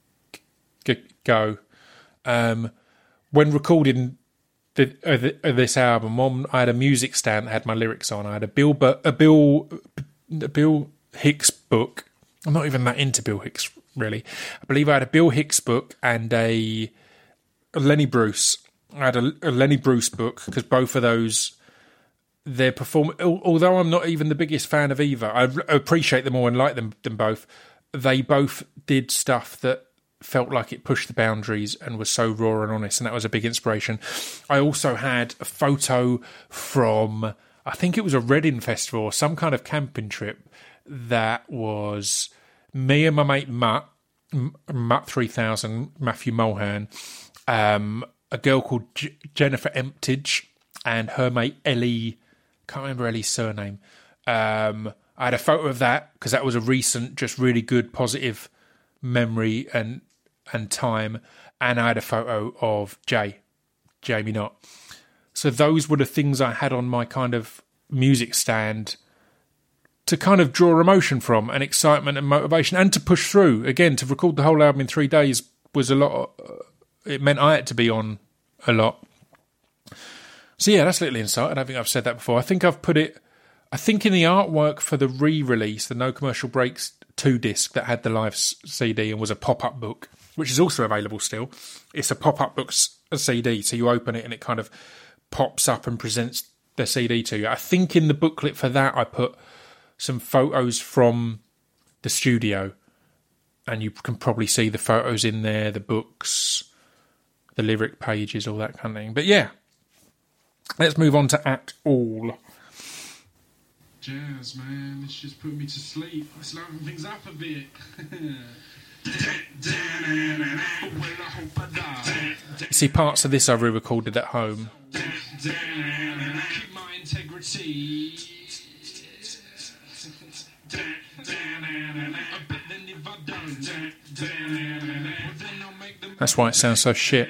g- go. Um, when recording the, uh, the, uh, this album, one, I had a music stand that had my lyrics on. I had a Bill, a Bill, a Bill Hicks book. I'm not even that into Bill Hicks, really. I believe I had a Bill Hicks book and a, a Lenny Bruce. I had a, a Lenny Bruce book, because both of those, their perform. Although I'm not even the biggest fan of either, I appreciate them all and like them them both. They both did stuff that felt like it pushed the boundaries and was so raw and honest, and that was a big inspiration. I also had a photo from, I think it was a Reading festival or some kind of camping trip, that was me and my mate Mutt, Mutt three thousand, Matthew Mulhern, um, a girl called J- Jennifer Emptage, and her mate Ellie, can't remember Ellie's surname. Um, I had a photo of that because that was a recent, just really good, positive memory and and time. And I had a photo of Jay, Jamie Knott. So those were the things I had on my kind of music stand to kind of draw emotion from, and excitement and motivation, and to push through. Again, to record the whole album in three days was a lot. Of, it meant I had to be on a lot. So yeah, that's a little insight. I don't think I've said that before. I think I've put it, I think in the artwork for the re-release, the No Commercial Breaks two disc that had the live C D and was a pop-up book, which is also available still. It's a pop-up book C D, so you open it and it kind of pops up and presents the C D to you. I think in the booklet for that I put some photos from the studio, and you can probably see the photos in there, the books, the lyric pages, all that kind of thing. But yeah, let's move on to At All. Jazz, man, it's just putting me to sleep. Let's liven things up a bit. See, parts of this I re-recorded at home. Keep my integrity. That's why it sounds so shit.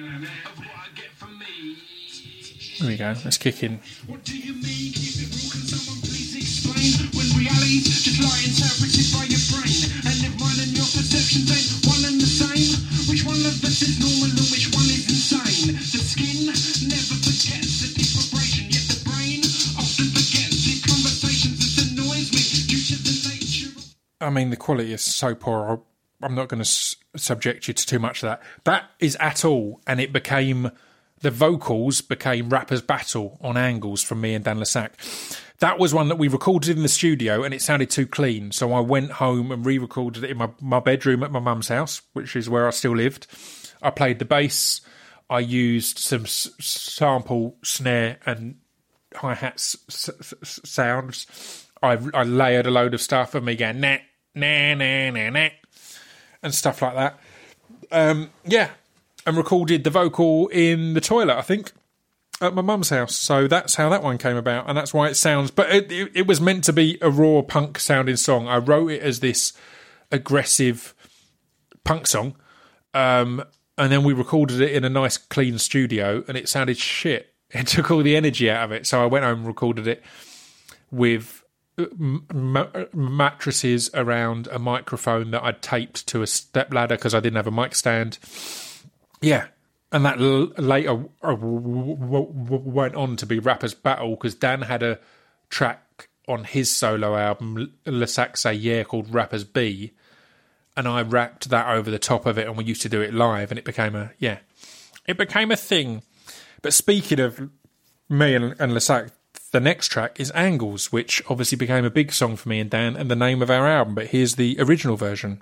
There we go, let's kick in. What do you mean? Keep it real, can someone please explain? When reality's just lie interpreted by your brain, and if mine and your perceptions ain't one and the same, which one of us is normal and which one is insane? The skin never forgets the deep vibration, yet the brain often forgets the conversations that annoys me due to the nature of... I mean, the quality is so poor, I'm not going to s- subject you to too much of that. That is At All, and it became... The vocals became Rapper's Battle on Angles from me and Dan Lassac. That was one that we recorded in the studio and it sounded too clean. So I went home and re-recorded it in my, my bedroom at my mum's house, which is where I still lived. I played the bass. I used some s- sample snare and hi-hat s- s- s- sounds. I, I layered a load of stuff of me going nah, nah, nah, nah, nah, and stuff like that. Um, yeah. And recorded the vocal in the toilet, I think, at my mum's house. So that's how that one came about, and that's why it sounds... But it, it, it was meant to be a raw punk-sounding song. I wrote it as this aggressive punk song, um, and then we recorded it in a nice, clean studio, and it sounded shit. It took all the energy out of it, so I went home and recorded it with m- m- mattresses around a microphone that I'd taped to a stepladder because I didn't have a mic stand. Yeah, and that l- later uh, w- w- w- went on to be Rapper's Battle because Dan had a track on his solo album, Lassac Say Yeah, called Rapper's B, and I rapped that over the top of it, and we used to do it live, and it became a, yeah, it became a thing. But speaking of me and, and Lassac, the next track is Angles, which obviously became a big song for me and Dan and the name of our album, but here's the original version.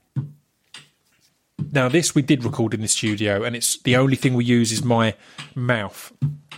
Now, this we did record in the studio, and it's the only thing we use is my mouth.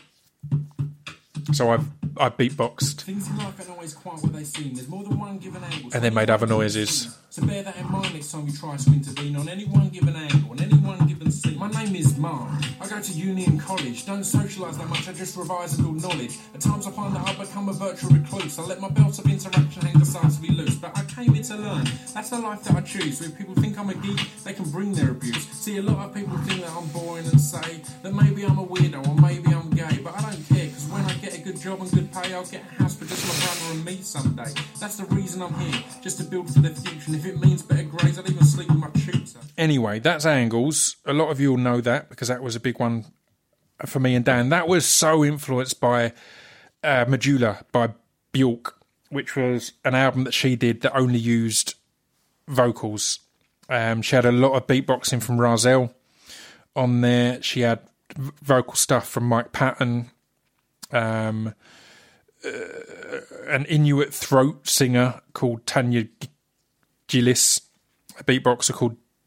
So I've I beatboxed. Things in life ain't always quite what they seem. There's more than one given angle. And then made other noises. So bear that in mind next time you try to intervene on any one given angle, on any one given scene. My name is Mark. I go to uni and college. Don't socialise that much, I just revise and build knowledge. At times I find that I become a virtual recluse. I let my belt of interaction hang decisively loose. But I came here to learn. That's the life that I choose. So if people think I'm a geek, they can bring their abuse. See, a lot of people think that I'm boring and say that maybe I'm a weirdo or maybe I'm gay. But I don't care, because when I get a good job and good pay, I'll get a house for just my brother and me someday. That's the reason I'm here, just to build for the future. And if it means better grades, I'd even sleep with my tutor. Anyway, that's Angles. A lot of you will know that because that was a big one for me and Dan. That was so influenced by uh, Medulla by Bjork, which was an album that she did that only used vocals. Um, she had a lot of beatboxing from Rahzel on there. She had v- vocal stuff from Mike Patton, um, uh, an Inuit throat singer called Tanya Gillis, a beatboxer called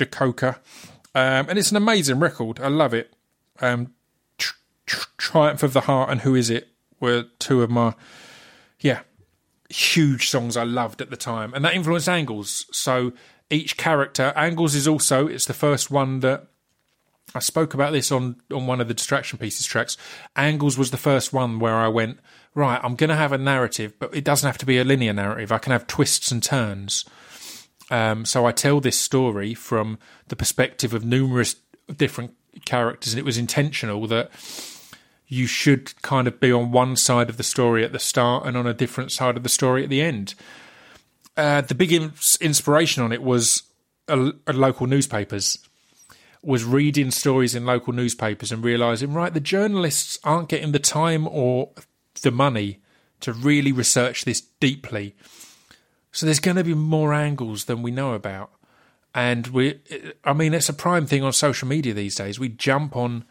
Dakota. Um, and it's an amazing record. I love it. Um, Tr- Tr- Triumph of the Heart and Who Is It were two of my, yeah, huge songs I loved at the time. And that influenced Angles. So each character, Angles is also, it's the first one that, I spoke about this on, on one of the Distraction Pieces tracks. Angles was the first one where I went, right, I'm going to have a narrative, but it doesn't have to be a linear narrative. I can have twists and turns. Um, so I tell this story from the perspective of numerous different characters, and it was intentional that you should kind of be on one side of the story at the start and on a different side of the story at the end. Uh, the big in- inspiration on it was a, a local newspapers, was reading stories in local newspapers and realising, right, the journalists aren't getting the time or the money to really research this deeply. So there's going to be more angles than we know about. And we, I mean, it's a prime thing on social media these days. We jump on,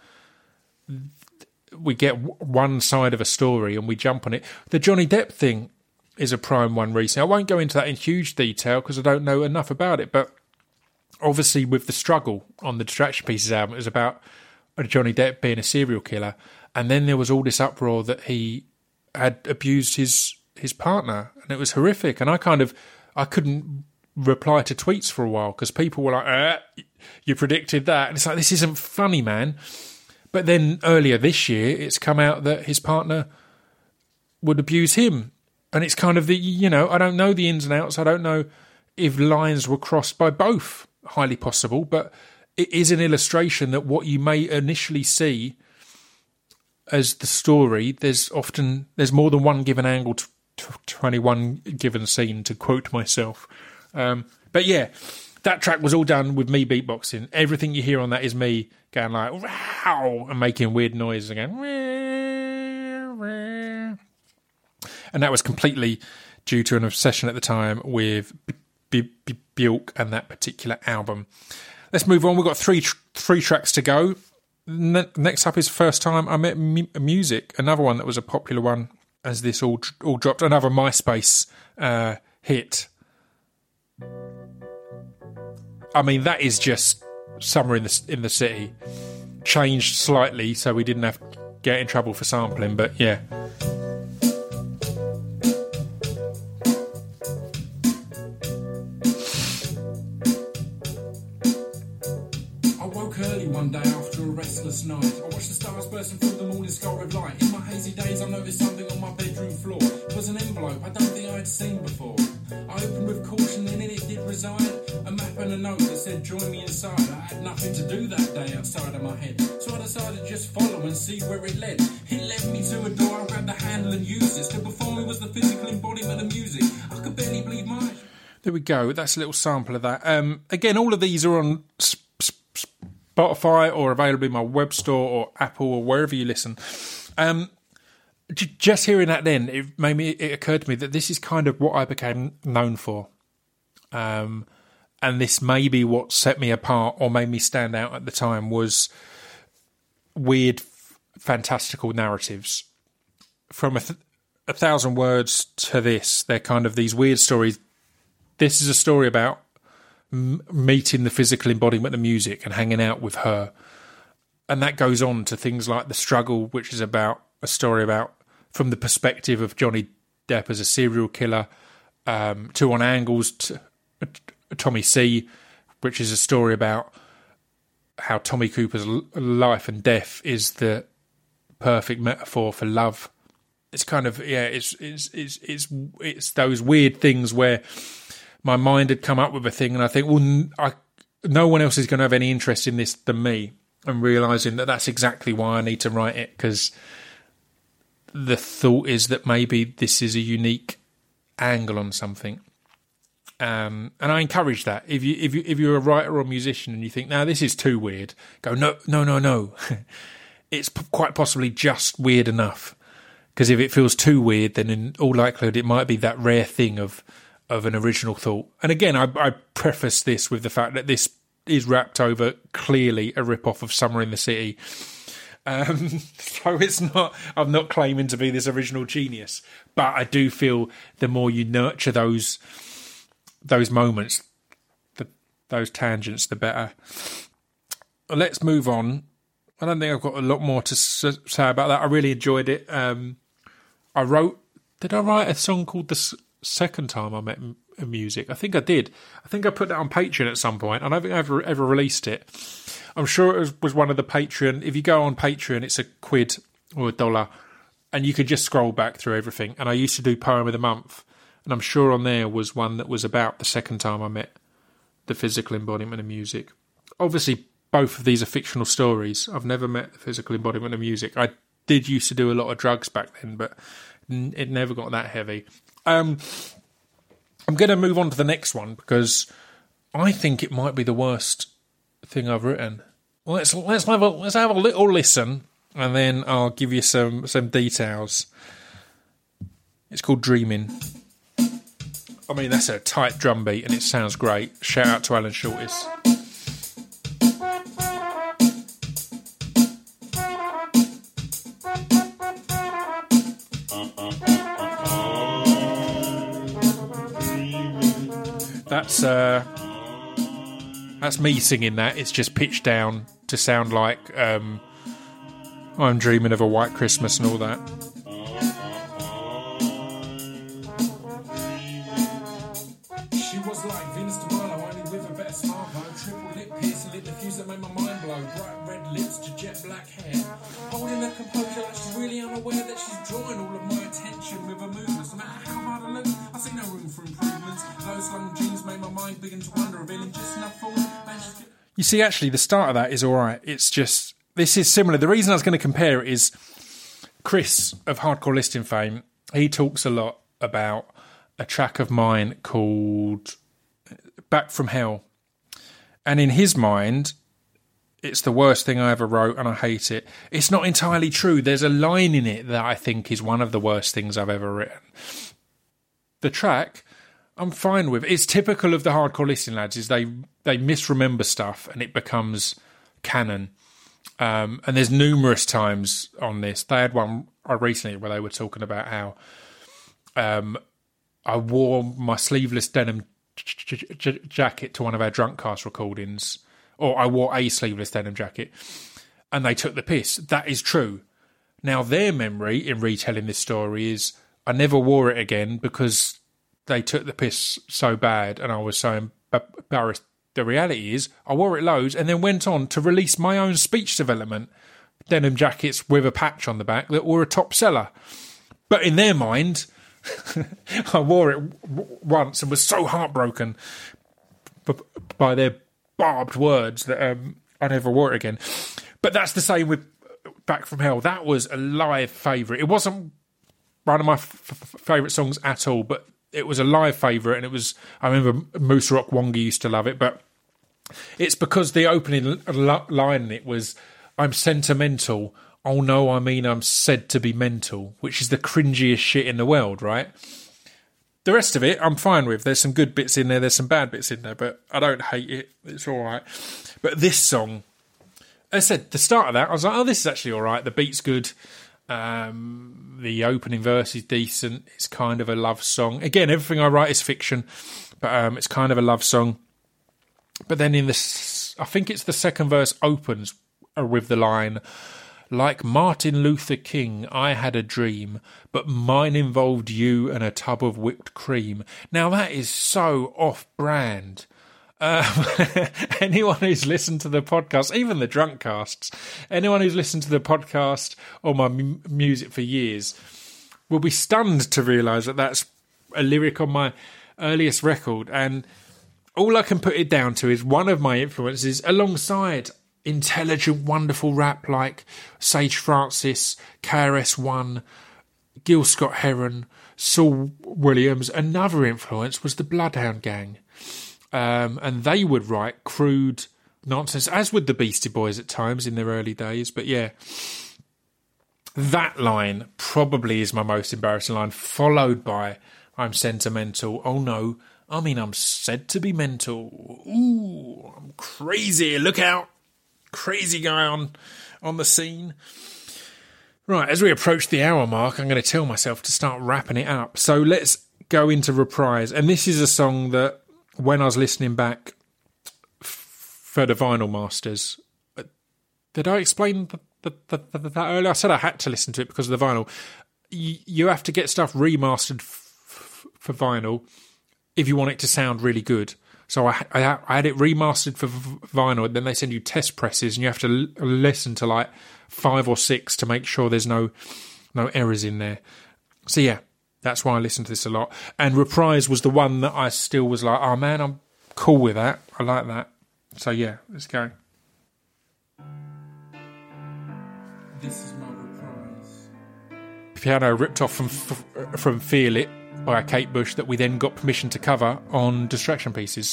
we get one side of a story and we jump on it. The Johnny Depp thing is a prime one recently. I won't go into that in huge detail because I don't know enough about it. But obviously with the struggle on the Distraction Pieces album, it was about Johnny Depp being a serial killer. And then there was all this uproar that he had abused his his partner, and it was horrific. And I kind of, I couldn't reply to tweets for a while because people were like, eh, you predicted that. And it's like, this isn't funny, man. But then earlier this year, it's come out that his partner would abuse him. And it's kind of the, you know, I don't know the ins and outs. I don't know if lines were crossed by both. Highly possible. But it is an illustration that what you may initially see as the story, there's often, there's more than one given angle to twenty-one given scene, to quote myself. Um, but yeah, that track was all done with me beatboxing. Everything you hear on that is me going like, wow, and making weird noises again. And that was completely due to an obsession at the time with B- B- Bjork and that particular album. Let's move on. We've got three tr- three tracks to go. Ne- next up is First Time I Met M- Music, another one that was a popular one as this all all dropped, another MySpace uh, hit. I mean, that is just Summer in the in the City, changed slightly so we didn't have to get in trouble for sampling, but yeah. I woke early one day after a restless night. I watched the stars bursting through the morning sky with light. In my hazy days I noticed something on my bedroom floor. It was an envelope I don't think I'd seen before. I opened with caution and in it did reside a map and a note that said join me inside. I had nothing to do that day outside of my head, so I decided to just follow and see where it led. It led me to a door, I grabbed the handle and used it. Still before me was the physical embodiment of music. I could barely believe my eyes. There we go. That's a little sample of that. Um, again, all of these are on sp- sp- Spotify or available in my web store or Apple or wherever you listen. Um, j- just hearing that then, it made me. It occurred to me that this is kind of what I became known for. Um, and this may be what set me apart or made me stand out at the time, was weird, f- fantastical narratives. From a, th- a thousand words to this, they're kind of these weird stories. This is a story about m- meeting the physical embodiment of music and hanging out with her. And that goes on to things like The Struggle, which is about a story about from the perspective of Johnny Depp as a serial killer, um, to On Angles, to, uh, Tommy C, which is a story about how Tommy Cooper's l- life and death is the perfect metaphor for love. It's kind of, yeah, it's it's it's it's, it's those weird things where my mind had come up with a thing and I think, well, I, no one else is going to have any interest in this than me, and realising that that's exactly why I need to write it, because the thought is that maybe this is a unique angle on something. Um, and I encourage that. If you if you if you're a writer or a musician and you think, now this is too weird, go no no no no. It's p- quite possibly just weird enough. Because if it feels too weird, then in all likelihood it might be that rare thing of of an original thought. And again, I, I preface this with the fact that this is wrapped over clearly a rip-off of Summer in the City. Um, so it's not, I'm not claiming to be this original genius, but I do feel the more you nurture those those moments, the those tangents, the better. Let's move on. I don't think I've got a lot more to s- say about that. I really enjoyed it. Um, I wrote... Did I write a song called The S- Second Time I Met M- Music? I think I did. I think I put that on Patreon at some point. I don't think I ever, ever released it. I'm sure it was, was one of the Patreon... If you go on Patreon, it's a quid or a dollar, and you could just scroll back through everything. And I used to do Poem of the Month, and I'm sure on there was one that was about the second time I met the physical embodiment of music. Obviously, both of these are fictional stories. I've never met the physical embodiment of music. I did used to do a lot of drugs back then, but n- it never got that heavy. Um, I'm going to move on to the next one because I think it might be the worst thing I've written. Well, let's let's have a let's have a little listen, and then I'll give you some some details. It's called Dreaming. I mean, that's a tight drum beat, and it sounds great. Shout out to Alan Shortis. That's uh, that's me singing that. It's just pitched down to sound like um, I'm dreaming of a white Christmas and all that. She was like Venus de Milo, only with a better smartphone. Triple lip piercing, lit diffuse that made my mind blow. Bright red lips to jet black hair. Holding her composure like she's really unaware that she's drawing all of my attention with her movements. No matter how hard I look, I see no room for improvements. Low slung jeans made my mind begin to wonder, revealing just enough form. You see, actually, the start of that is all right. It's just, this is similar. The reason I was going to compare it is Chris of Hardcore Listing fame. He talks a lot about a track of mine called Back from Hell. And in his mind, it's the worst thing I ever wrote and I hate it. It's not entirely true. There's a line in it that I think is one of the worst things I've ever written. The track, I'm fine with. It's typical of the Hardcore Listing lads, is they, they misremember stuff and it becomes canon. Um, and there's numerous times on this. They had one recently where they were talking about how um, I wore my sleeveless denim j- j- j- jacket to one of our Drunk Cast recordings, or I wore a sleeveless denim jacket, and they took the piss. That is true. Now, their memory in retelling this story is I never wore it again because they took the piss so bad and I was so embarrassed. The reality is I wore it loads and then went on to release my own speech development denim jackets with a patch on the back that were a top seller. But in their mind, I wore it w- once and was so heartbroken b- by their barbed words that um, I never wore it again. But that's the same with Back from Hell. That was a live favourite. It wasn't one of my f- f- favourite songs at all, but it was a live favourite, and it was, I remember Moose Rock Wonga used to love it, but it's because the opening l- line in it was, I'm sentimental, oh no, I mean I'm said to be mental, which is the cringiest shit in the world, right? The rest of it, I'm fine with. There's some good bits in there, there's some bad bits in there, but I don't hate it. It's all right. But this song, as I said, the start of that, I was like, oh, this is actually all right. The beat's good. Um, the opening verse is decent. It's kind of a love song. Again, everything I write is fiction, but um, it's kind of a love song. But then in this, I think it's the second verse opens with the line, like Martin Luther King, I had a dream, but mine involved you and a tub of whipped cream. Now that is so off-brand. Um, anyone who's listened to the podcast, even the drunk casts, anyone who's listened to the podcast or my m- music for years will be stunned to realise that that's a lyric on my earliest record. And all I can put it down to is one of my influences alongside intelligent, wonderful rap like Sage Francis, K R S One, Gil Scott-Heron, Saul Williams. Another influence was the Bloodhound Gang. Um, and they would write crude nonsense, as would the Beastie Boys at times in their early days. But yeah, that line probably is my most embarrassing line, followed by I'm sentimental. Oh no, I mean I'm said to be mental. Ooh, I'm crazy. Look out. Crazy guy on, on the scene. Right, as we approach the hour mark, I'm going to tell myself to start wrapping it up. So let's go into Reprise. And this is a song that, when I was listening back for the vinyl masters. Did I explain the, the, the, the, that earlier? I said I had to listen to it because of the vinyl. You, you have to get stuff remastered f- f- for vinyl if you want it to sound really good. So I, I, I had it remastered for v- vinyl, and then they send you test presses, and you have to l- listen to like five or six to make sure there's no no errors in there. So yeah, that's why I listen to this a lot. And Reprise was the one that I still was like, oh man, I'm cool with that. I like that. So yeah, let's go. This is my Reprise. Piano ripped off from from Feel It by Kate Bush that we then got permission to cover on Distraction Pieces.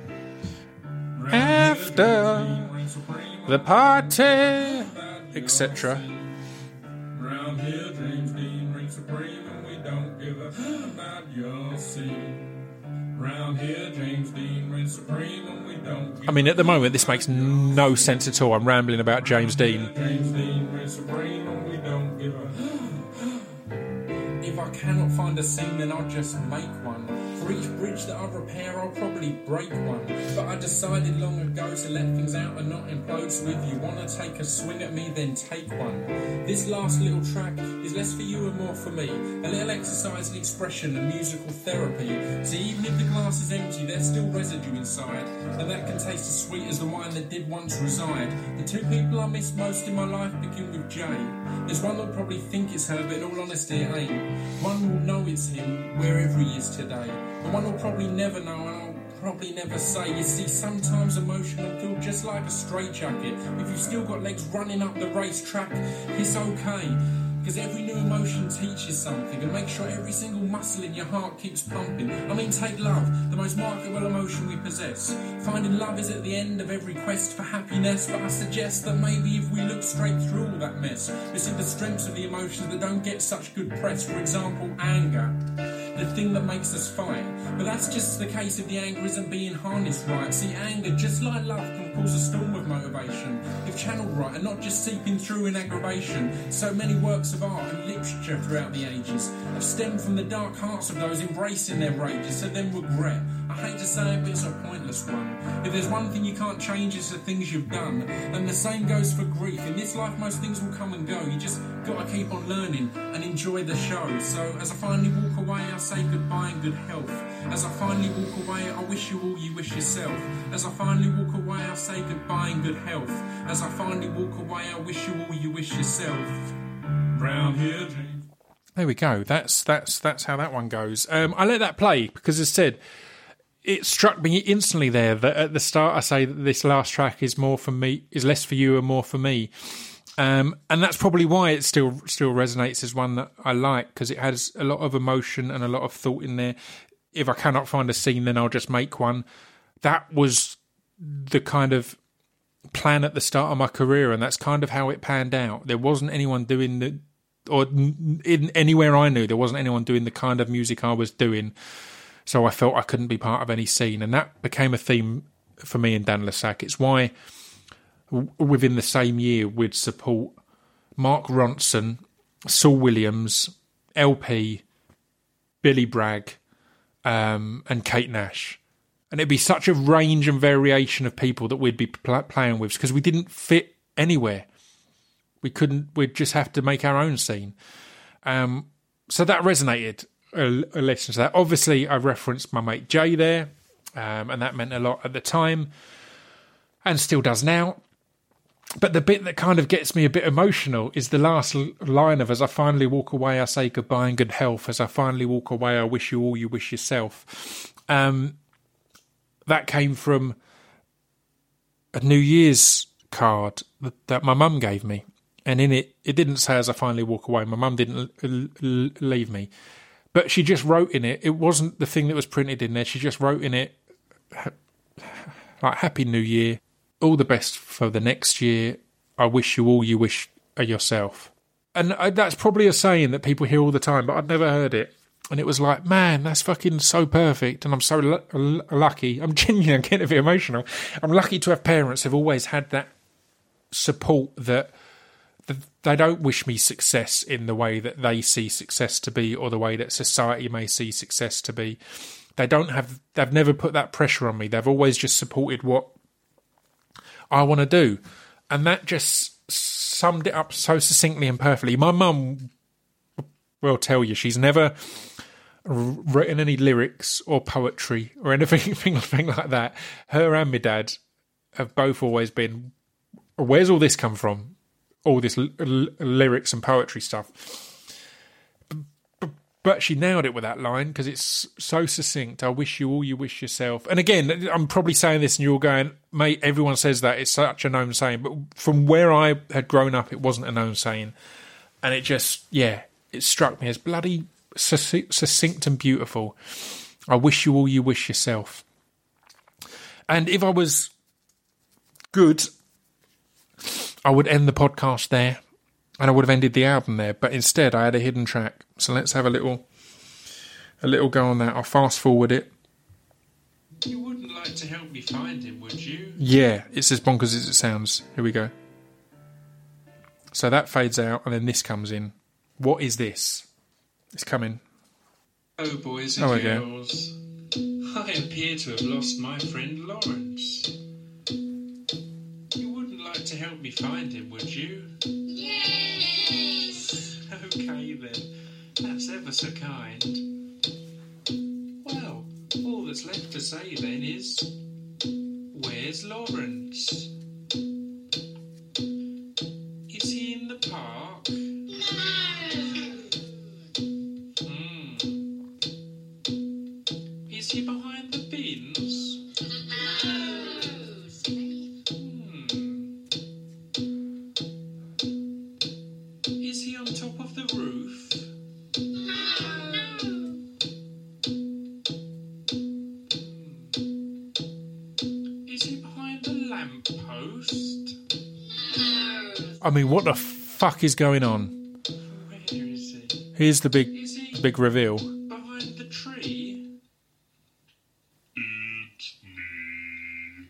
After the party, et cetera. Round here, James Dean reigns supreme, and we don't give a about your scene. Round here, James Dean reigns supreme, and we don't give I mean, at the moment, this makes no sense at all. I'm rambling about James Dean. James Dean reigns supreme, and we don't give a. If I cannot find a scene, then I'll just make one. For each bridge that I repair, I'll probably break one. But I decided long ago to let things out and not implode. So if you want to take a swing at me, then take one. This last little track is less for you and more for me. A little exercise in expression and musical therapy. See, even if the glass is empty, there's still residue inside. And that can taste as sweet as the wine that did once reside. The two people I miss most in my life begin with J. There's one that'll probably think it's her, but in all honesty it ain't. One will know it's him, wherever he is today. And one will probably never know, and I'll probably never say. You see, sometimes emotion will feel just like a straitjacket. If you've still got legs running up the racetrack, it's okay. Because every new emotion teaches something, and make sure every single muscle in your heart keeps pumping. I mean, take love, the most marketable emotion we possess. Finding love is at the end of every quest for happiness, but I suggest that maybe if we look straight through all that mess, we see the strengths of the emotions that don't get such good press. For example, anger, the thing that makes us fight. But that's just the case if the anger isn't being harnessed right. See, anger, just like love, can cause a storm of motivation if channeled right and not just seeping through in aggravation. So many works of art and literature throughout the ages have stemmed from the dark hearts of those embracing their rages, so then regret. I hate to say it, but it's a pointless one. If there's one thing you can't change, it's the things you've done. And the same goes for grief. In this life, most things will come and go. You just gotta keep on learning and enjoy the show. So as I finally walk away, I say goodbye and good health. As I finally walk away, I wish you all you wish yourself. As I finally walk away, I say goodbye and good health. As I finally walk away, I wish you all you wish yourself. Round here, James. There we go. That's that's that's how that one goes. Um, I let that play because, as I said, it struck me instantly there that at the start I say that this last track is more for me, is less for you and more for me, um, and that's probably why it still still resonates as one that I like, because it has a lot of emotion and a lot of thought in there. If I cannot find a scene, then I'll just make one. That was the kind of plan at the start of my career, and that's kind of how it panned out. There wasn't anyone doing the, or in anywhere I knew, there wasn't anyone doing the kind of music I was doing. So I felt I couldn't be part of any scene, and that became a theme for me and Dan Lassac. It's why w- within the same year we'd support Mark Ronson, Saul Williams, L P, Billy Bragg, um, and Kate Nash. And it'd be such a range and variation of people that we'd be pl- playing with, because we didn't fit anywhere. We couldn't, we'd just have to make our own scene. Um, so that resonated. A, a listen to that. Obviously, I referenced my mate Jay there, um, and that meant a lot at the time, and still does now. But the bit that kind of gets me a bit emotional is the last l- line of, as I finally walk away, I say goodbye and good health. As I finally walk away, I wish you all you wish yourself. Um, that came from a New Year's card that, that my mum gave me. And in it, it didn't say, as I finally walk away. My mum didn't l- l- leave me. But she just wrote in it, it wasn't the thing that was printed in there, she just wrote in it, like, Happy New Year, all the best for the next year, I wish you all you wish yourself. And that's probably a saying that people hear all the time, but I'd never heard it. And it was like, man, that's fucking so perfect, and I'm so l- l- lucky. I'm genuinely I'm getting a bit emotional. I'm lucky to have parents who've always had that support, that they don't wish me success in the way that they see success to be, or the way that society may see success to be. They don't have, they've never put that pressure on me. They've always just supported what I want to do. And that just summed it up so succinctly and perfectly. My mum will tell you she's never written any lyrics or poetry or anything, anything like that. Her and my dad have both always been, where's all this come from? All this l- l- lyrics and poetry stuff. But she nailed it with that line because it's so succinct. I wish you all you wish yourself. And again, I'm probably saying this and you're going, mate, everyone says that. It's such a known saying. But from where I had grown up, it wasn't a known saying. And it just, yeah, it struck me as bloody succinct and beautiful. I wish you all you wish yourself. And if I was good, I would end the podcast there. And I would have ended the album there, but instead I had a hidden track. So let's have a little a little go on that. I'll fast forward it. You wouldn't like to help me find him, would you? Yeah, it's as bonkers as it sounds. Here we go. So that fades out, and then this comes in. What is this? It's coming. Oh, boys and Oh, okay. girls, I appear to have lost my friend Lawrence. You wouldn't like to help me find him, would you? Okay then, that's ever so kind. Well, all that's left to say then is, where's Lawrence? Is he in the park? No. Hmm. Is he behind the bins? Is he on top of the roof? No. Is he behind the lamp post? No. I mean, what the fuck is going on? Where is he? Here's the big, Is he the big reveal. behind the tree? It's me.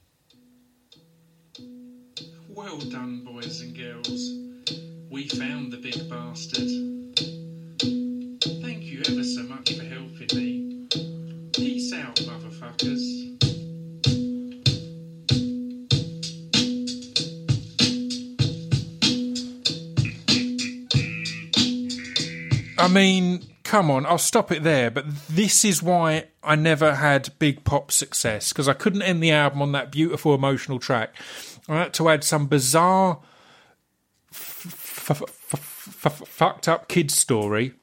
Well done, boys and girls. We found the big bastard. Thank you ever so much for helping me. Peace out, motherfuckers. I mean, come on, I'll stop it there. But this is why I never had big pop success, because I couldn't end the album on that beautiful emotional track. I had to add some bizarre, f- f- f- f- fucked up kids story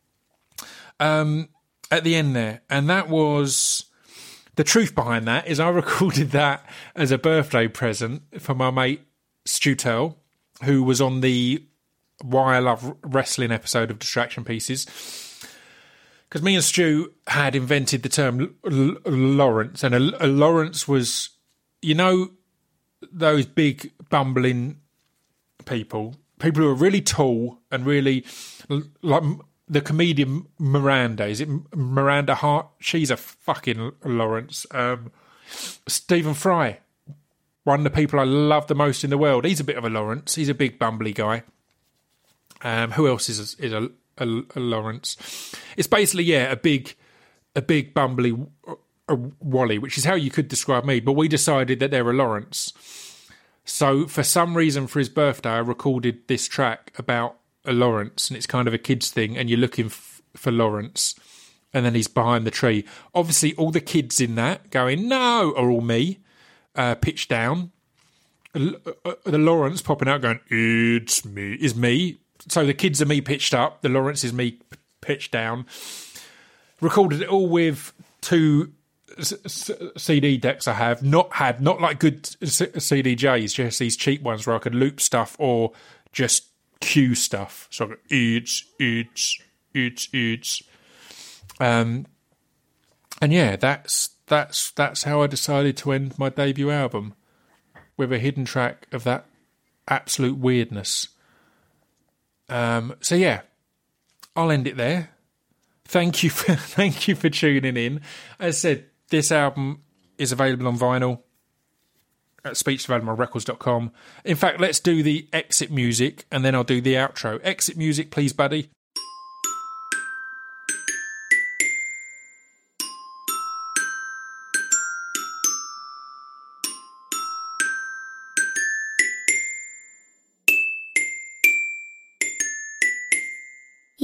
um, at the end there. And that was... The truth behind that is I recorded that as a birthday present for my mate Stu Turl, who was on the Why I Love Wrestling episode of Distraction Pieces. Because me and Stu had invented the term L- L- Lawrence, and a, a Lawrence was, you know, those big bumbling people, people who are really tall and really, like the comedian Miranda. Is it Miranda Hart? She's a fucking Lawrence. Um, Stephen Fry, one of the people I love the most in the world. He's a bit of a Lawrence. He's a big bumbly guy. Um, who else is a, is a, a, a Lawrence? It's basically, yeah, a big, a big bumbly a Wally, which is how you could describe me. But we decided that they're a Lawrence. So for some reason, for his birthday, I recorded this track about a Lawrence, and it's kind of a kid's thing, and you're looking f- for Lawrence, and then he's behind the tree. Obviously, all the kids in that going, no, are all me, uh, pitched down. L- uh, the Lawrence popping out going, it's me, is me. So the kids are me pitched up, the Lawrence is me p- pitched down. Recorded it all with two s- s- C D decks I have, not had, not like good c- C D Js, just these cheap ones where I could loop stuff or just cue stuff. So I go, it's, it's, it's, it's. Um, and yeah, that's, that's, that's how I decided to end my debut album, with a hidden track of that absolute weirdness. Um, so yeah, I'll end it there. Thank you for thank you for tuning in. As I said, this album is available on vinyl at speech development records dot com. In fact, let's do the exit music and then I'll do the outro. Exit music, please, buddy.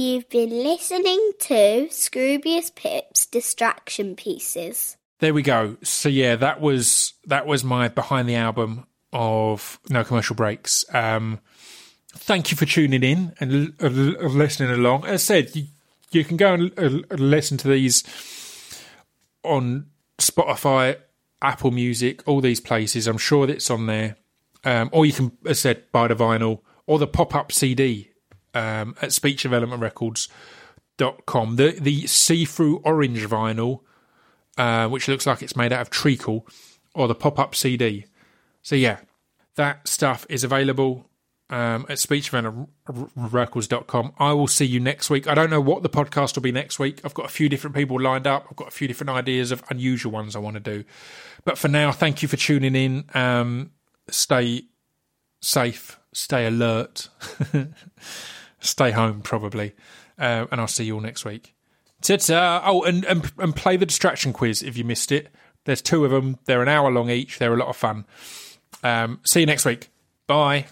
You've been listening to Scroobius Pip's Distraction Pieces. There we go. So yeah, that was that was my behind the album of No Commercial Breaks. Um, thank you for tuning in and l- l- listening along. As I said, you, you can go and l- l- listen to these on Spotify, Apple Music, all these places. I'm sure that it's on there. Um, or you can, as I said, buy the vinyl or the pop-up C D um, at speech development records dot com. The, the see-through orange vinyl, uh, which looks like it's made out of treacle, or the pop-up C D. So yeah, that stuff is available um, at speech development records dot com. I will see you next week. I don't know what the podcast will be next week. I've got a few different people lined up. I've got a few different ideas of unusual ones I want to do. But for now, thank you for tuning in. Um, stay safe, stay alert, stay home probably, uh, and I'll see you all next week. Ta-ta. Oh, and, and and play the distraction quiz if you missed it. There's two of them. They're an hour long each. They're a lot of fun. Um, see you next week. Bye.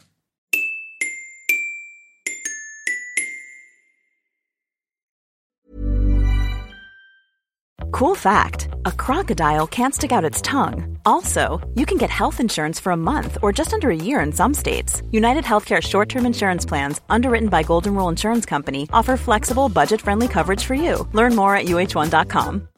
Cool fact, a crocodile can't stick out its tongue. Also, you can get health insurance for a month or just under a year in some states. United Healthcare short-term insurance plans, underwritten by Golden Rule Insurance Company, offer flexible, budget-friendly coverage for you. Learn more at U H one dot com.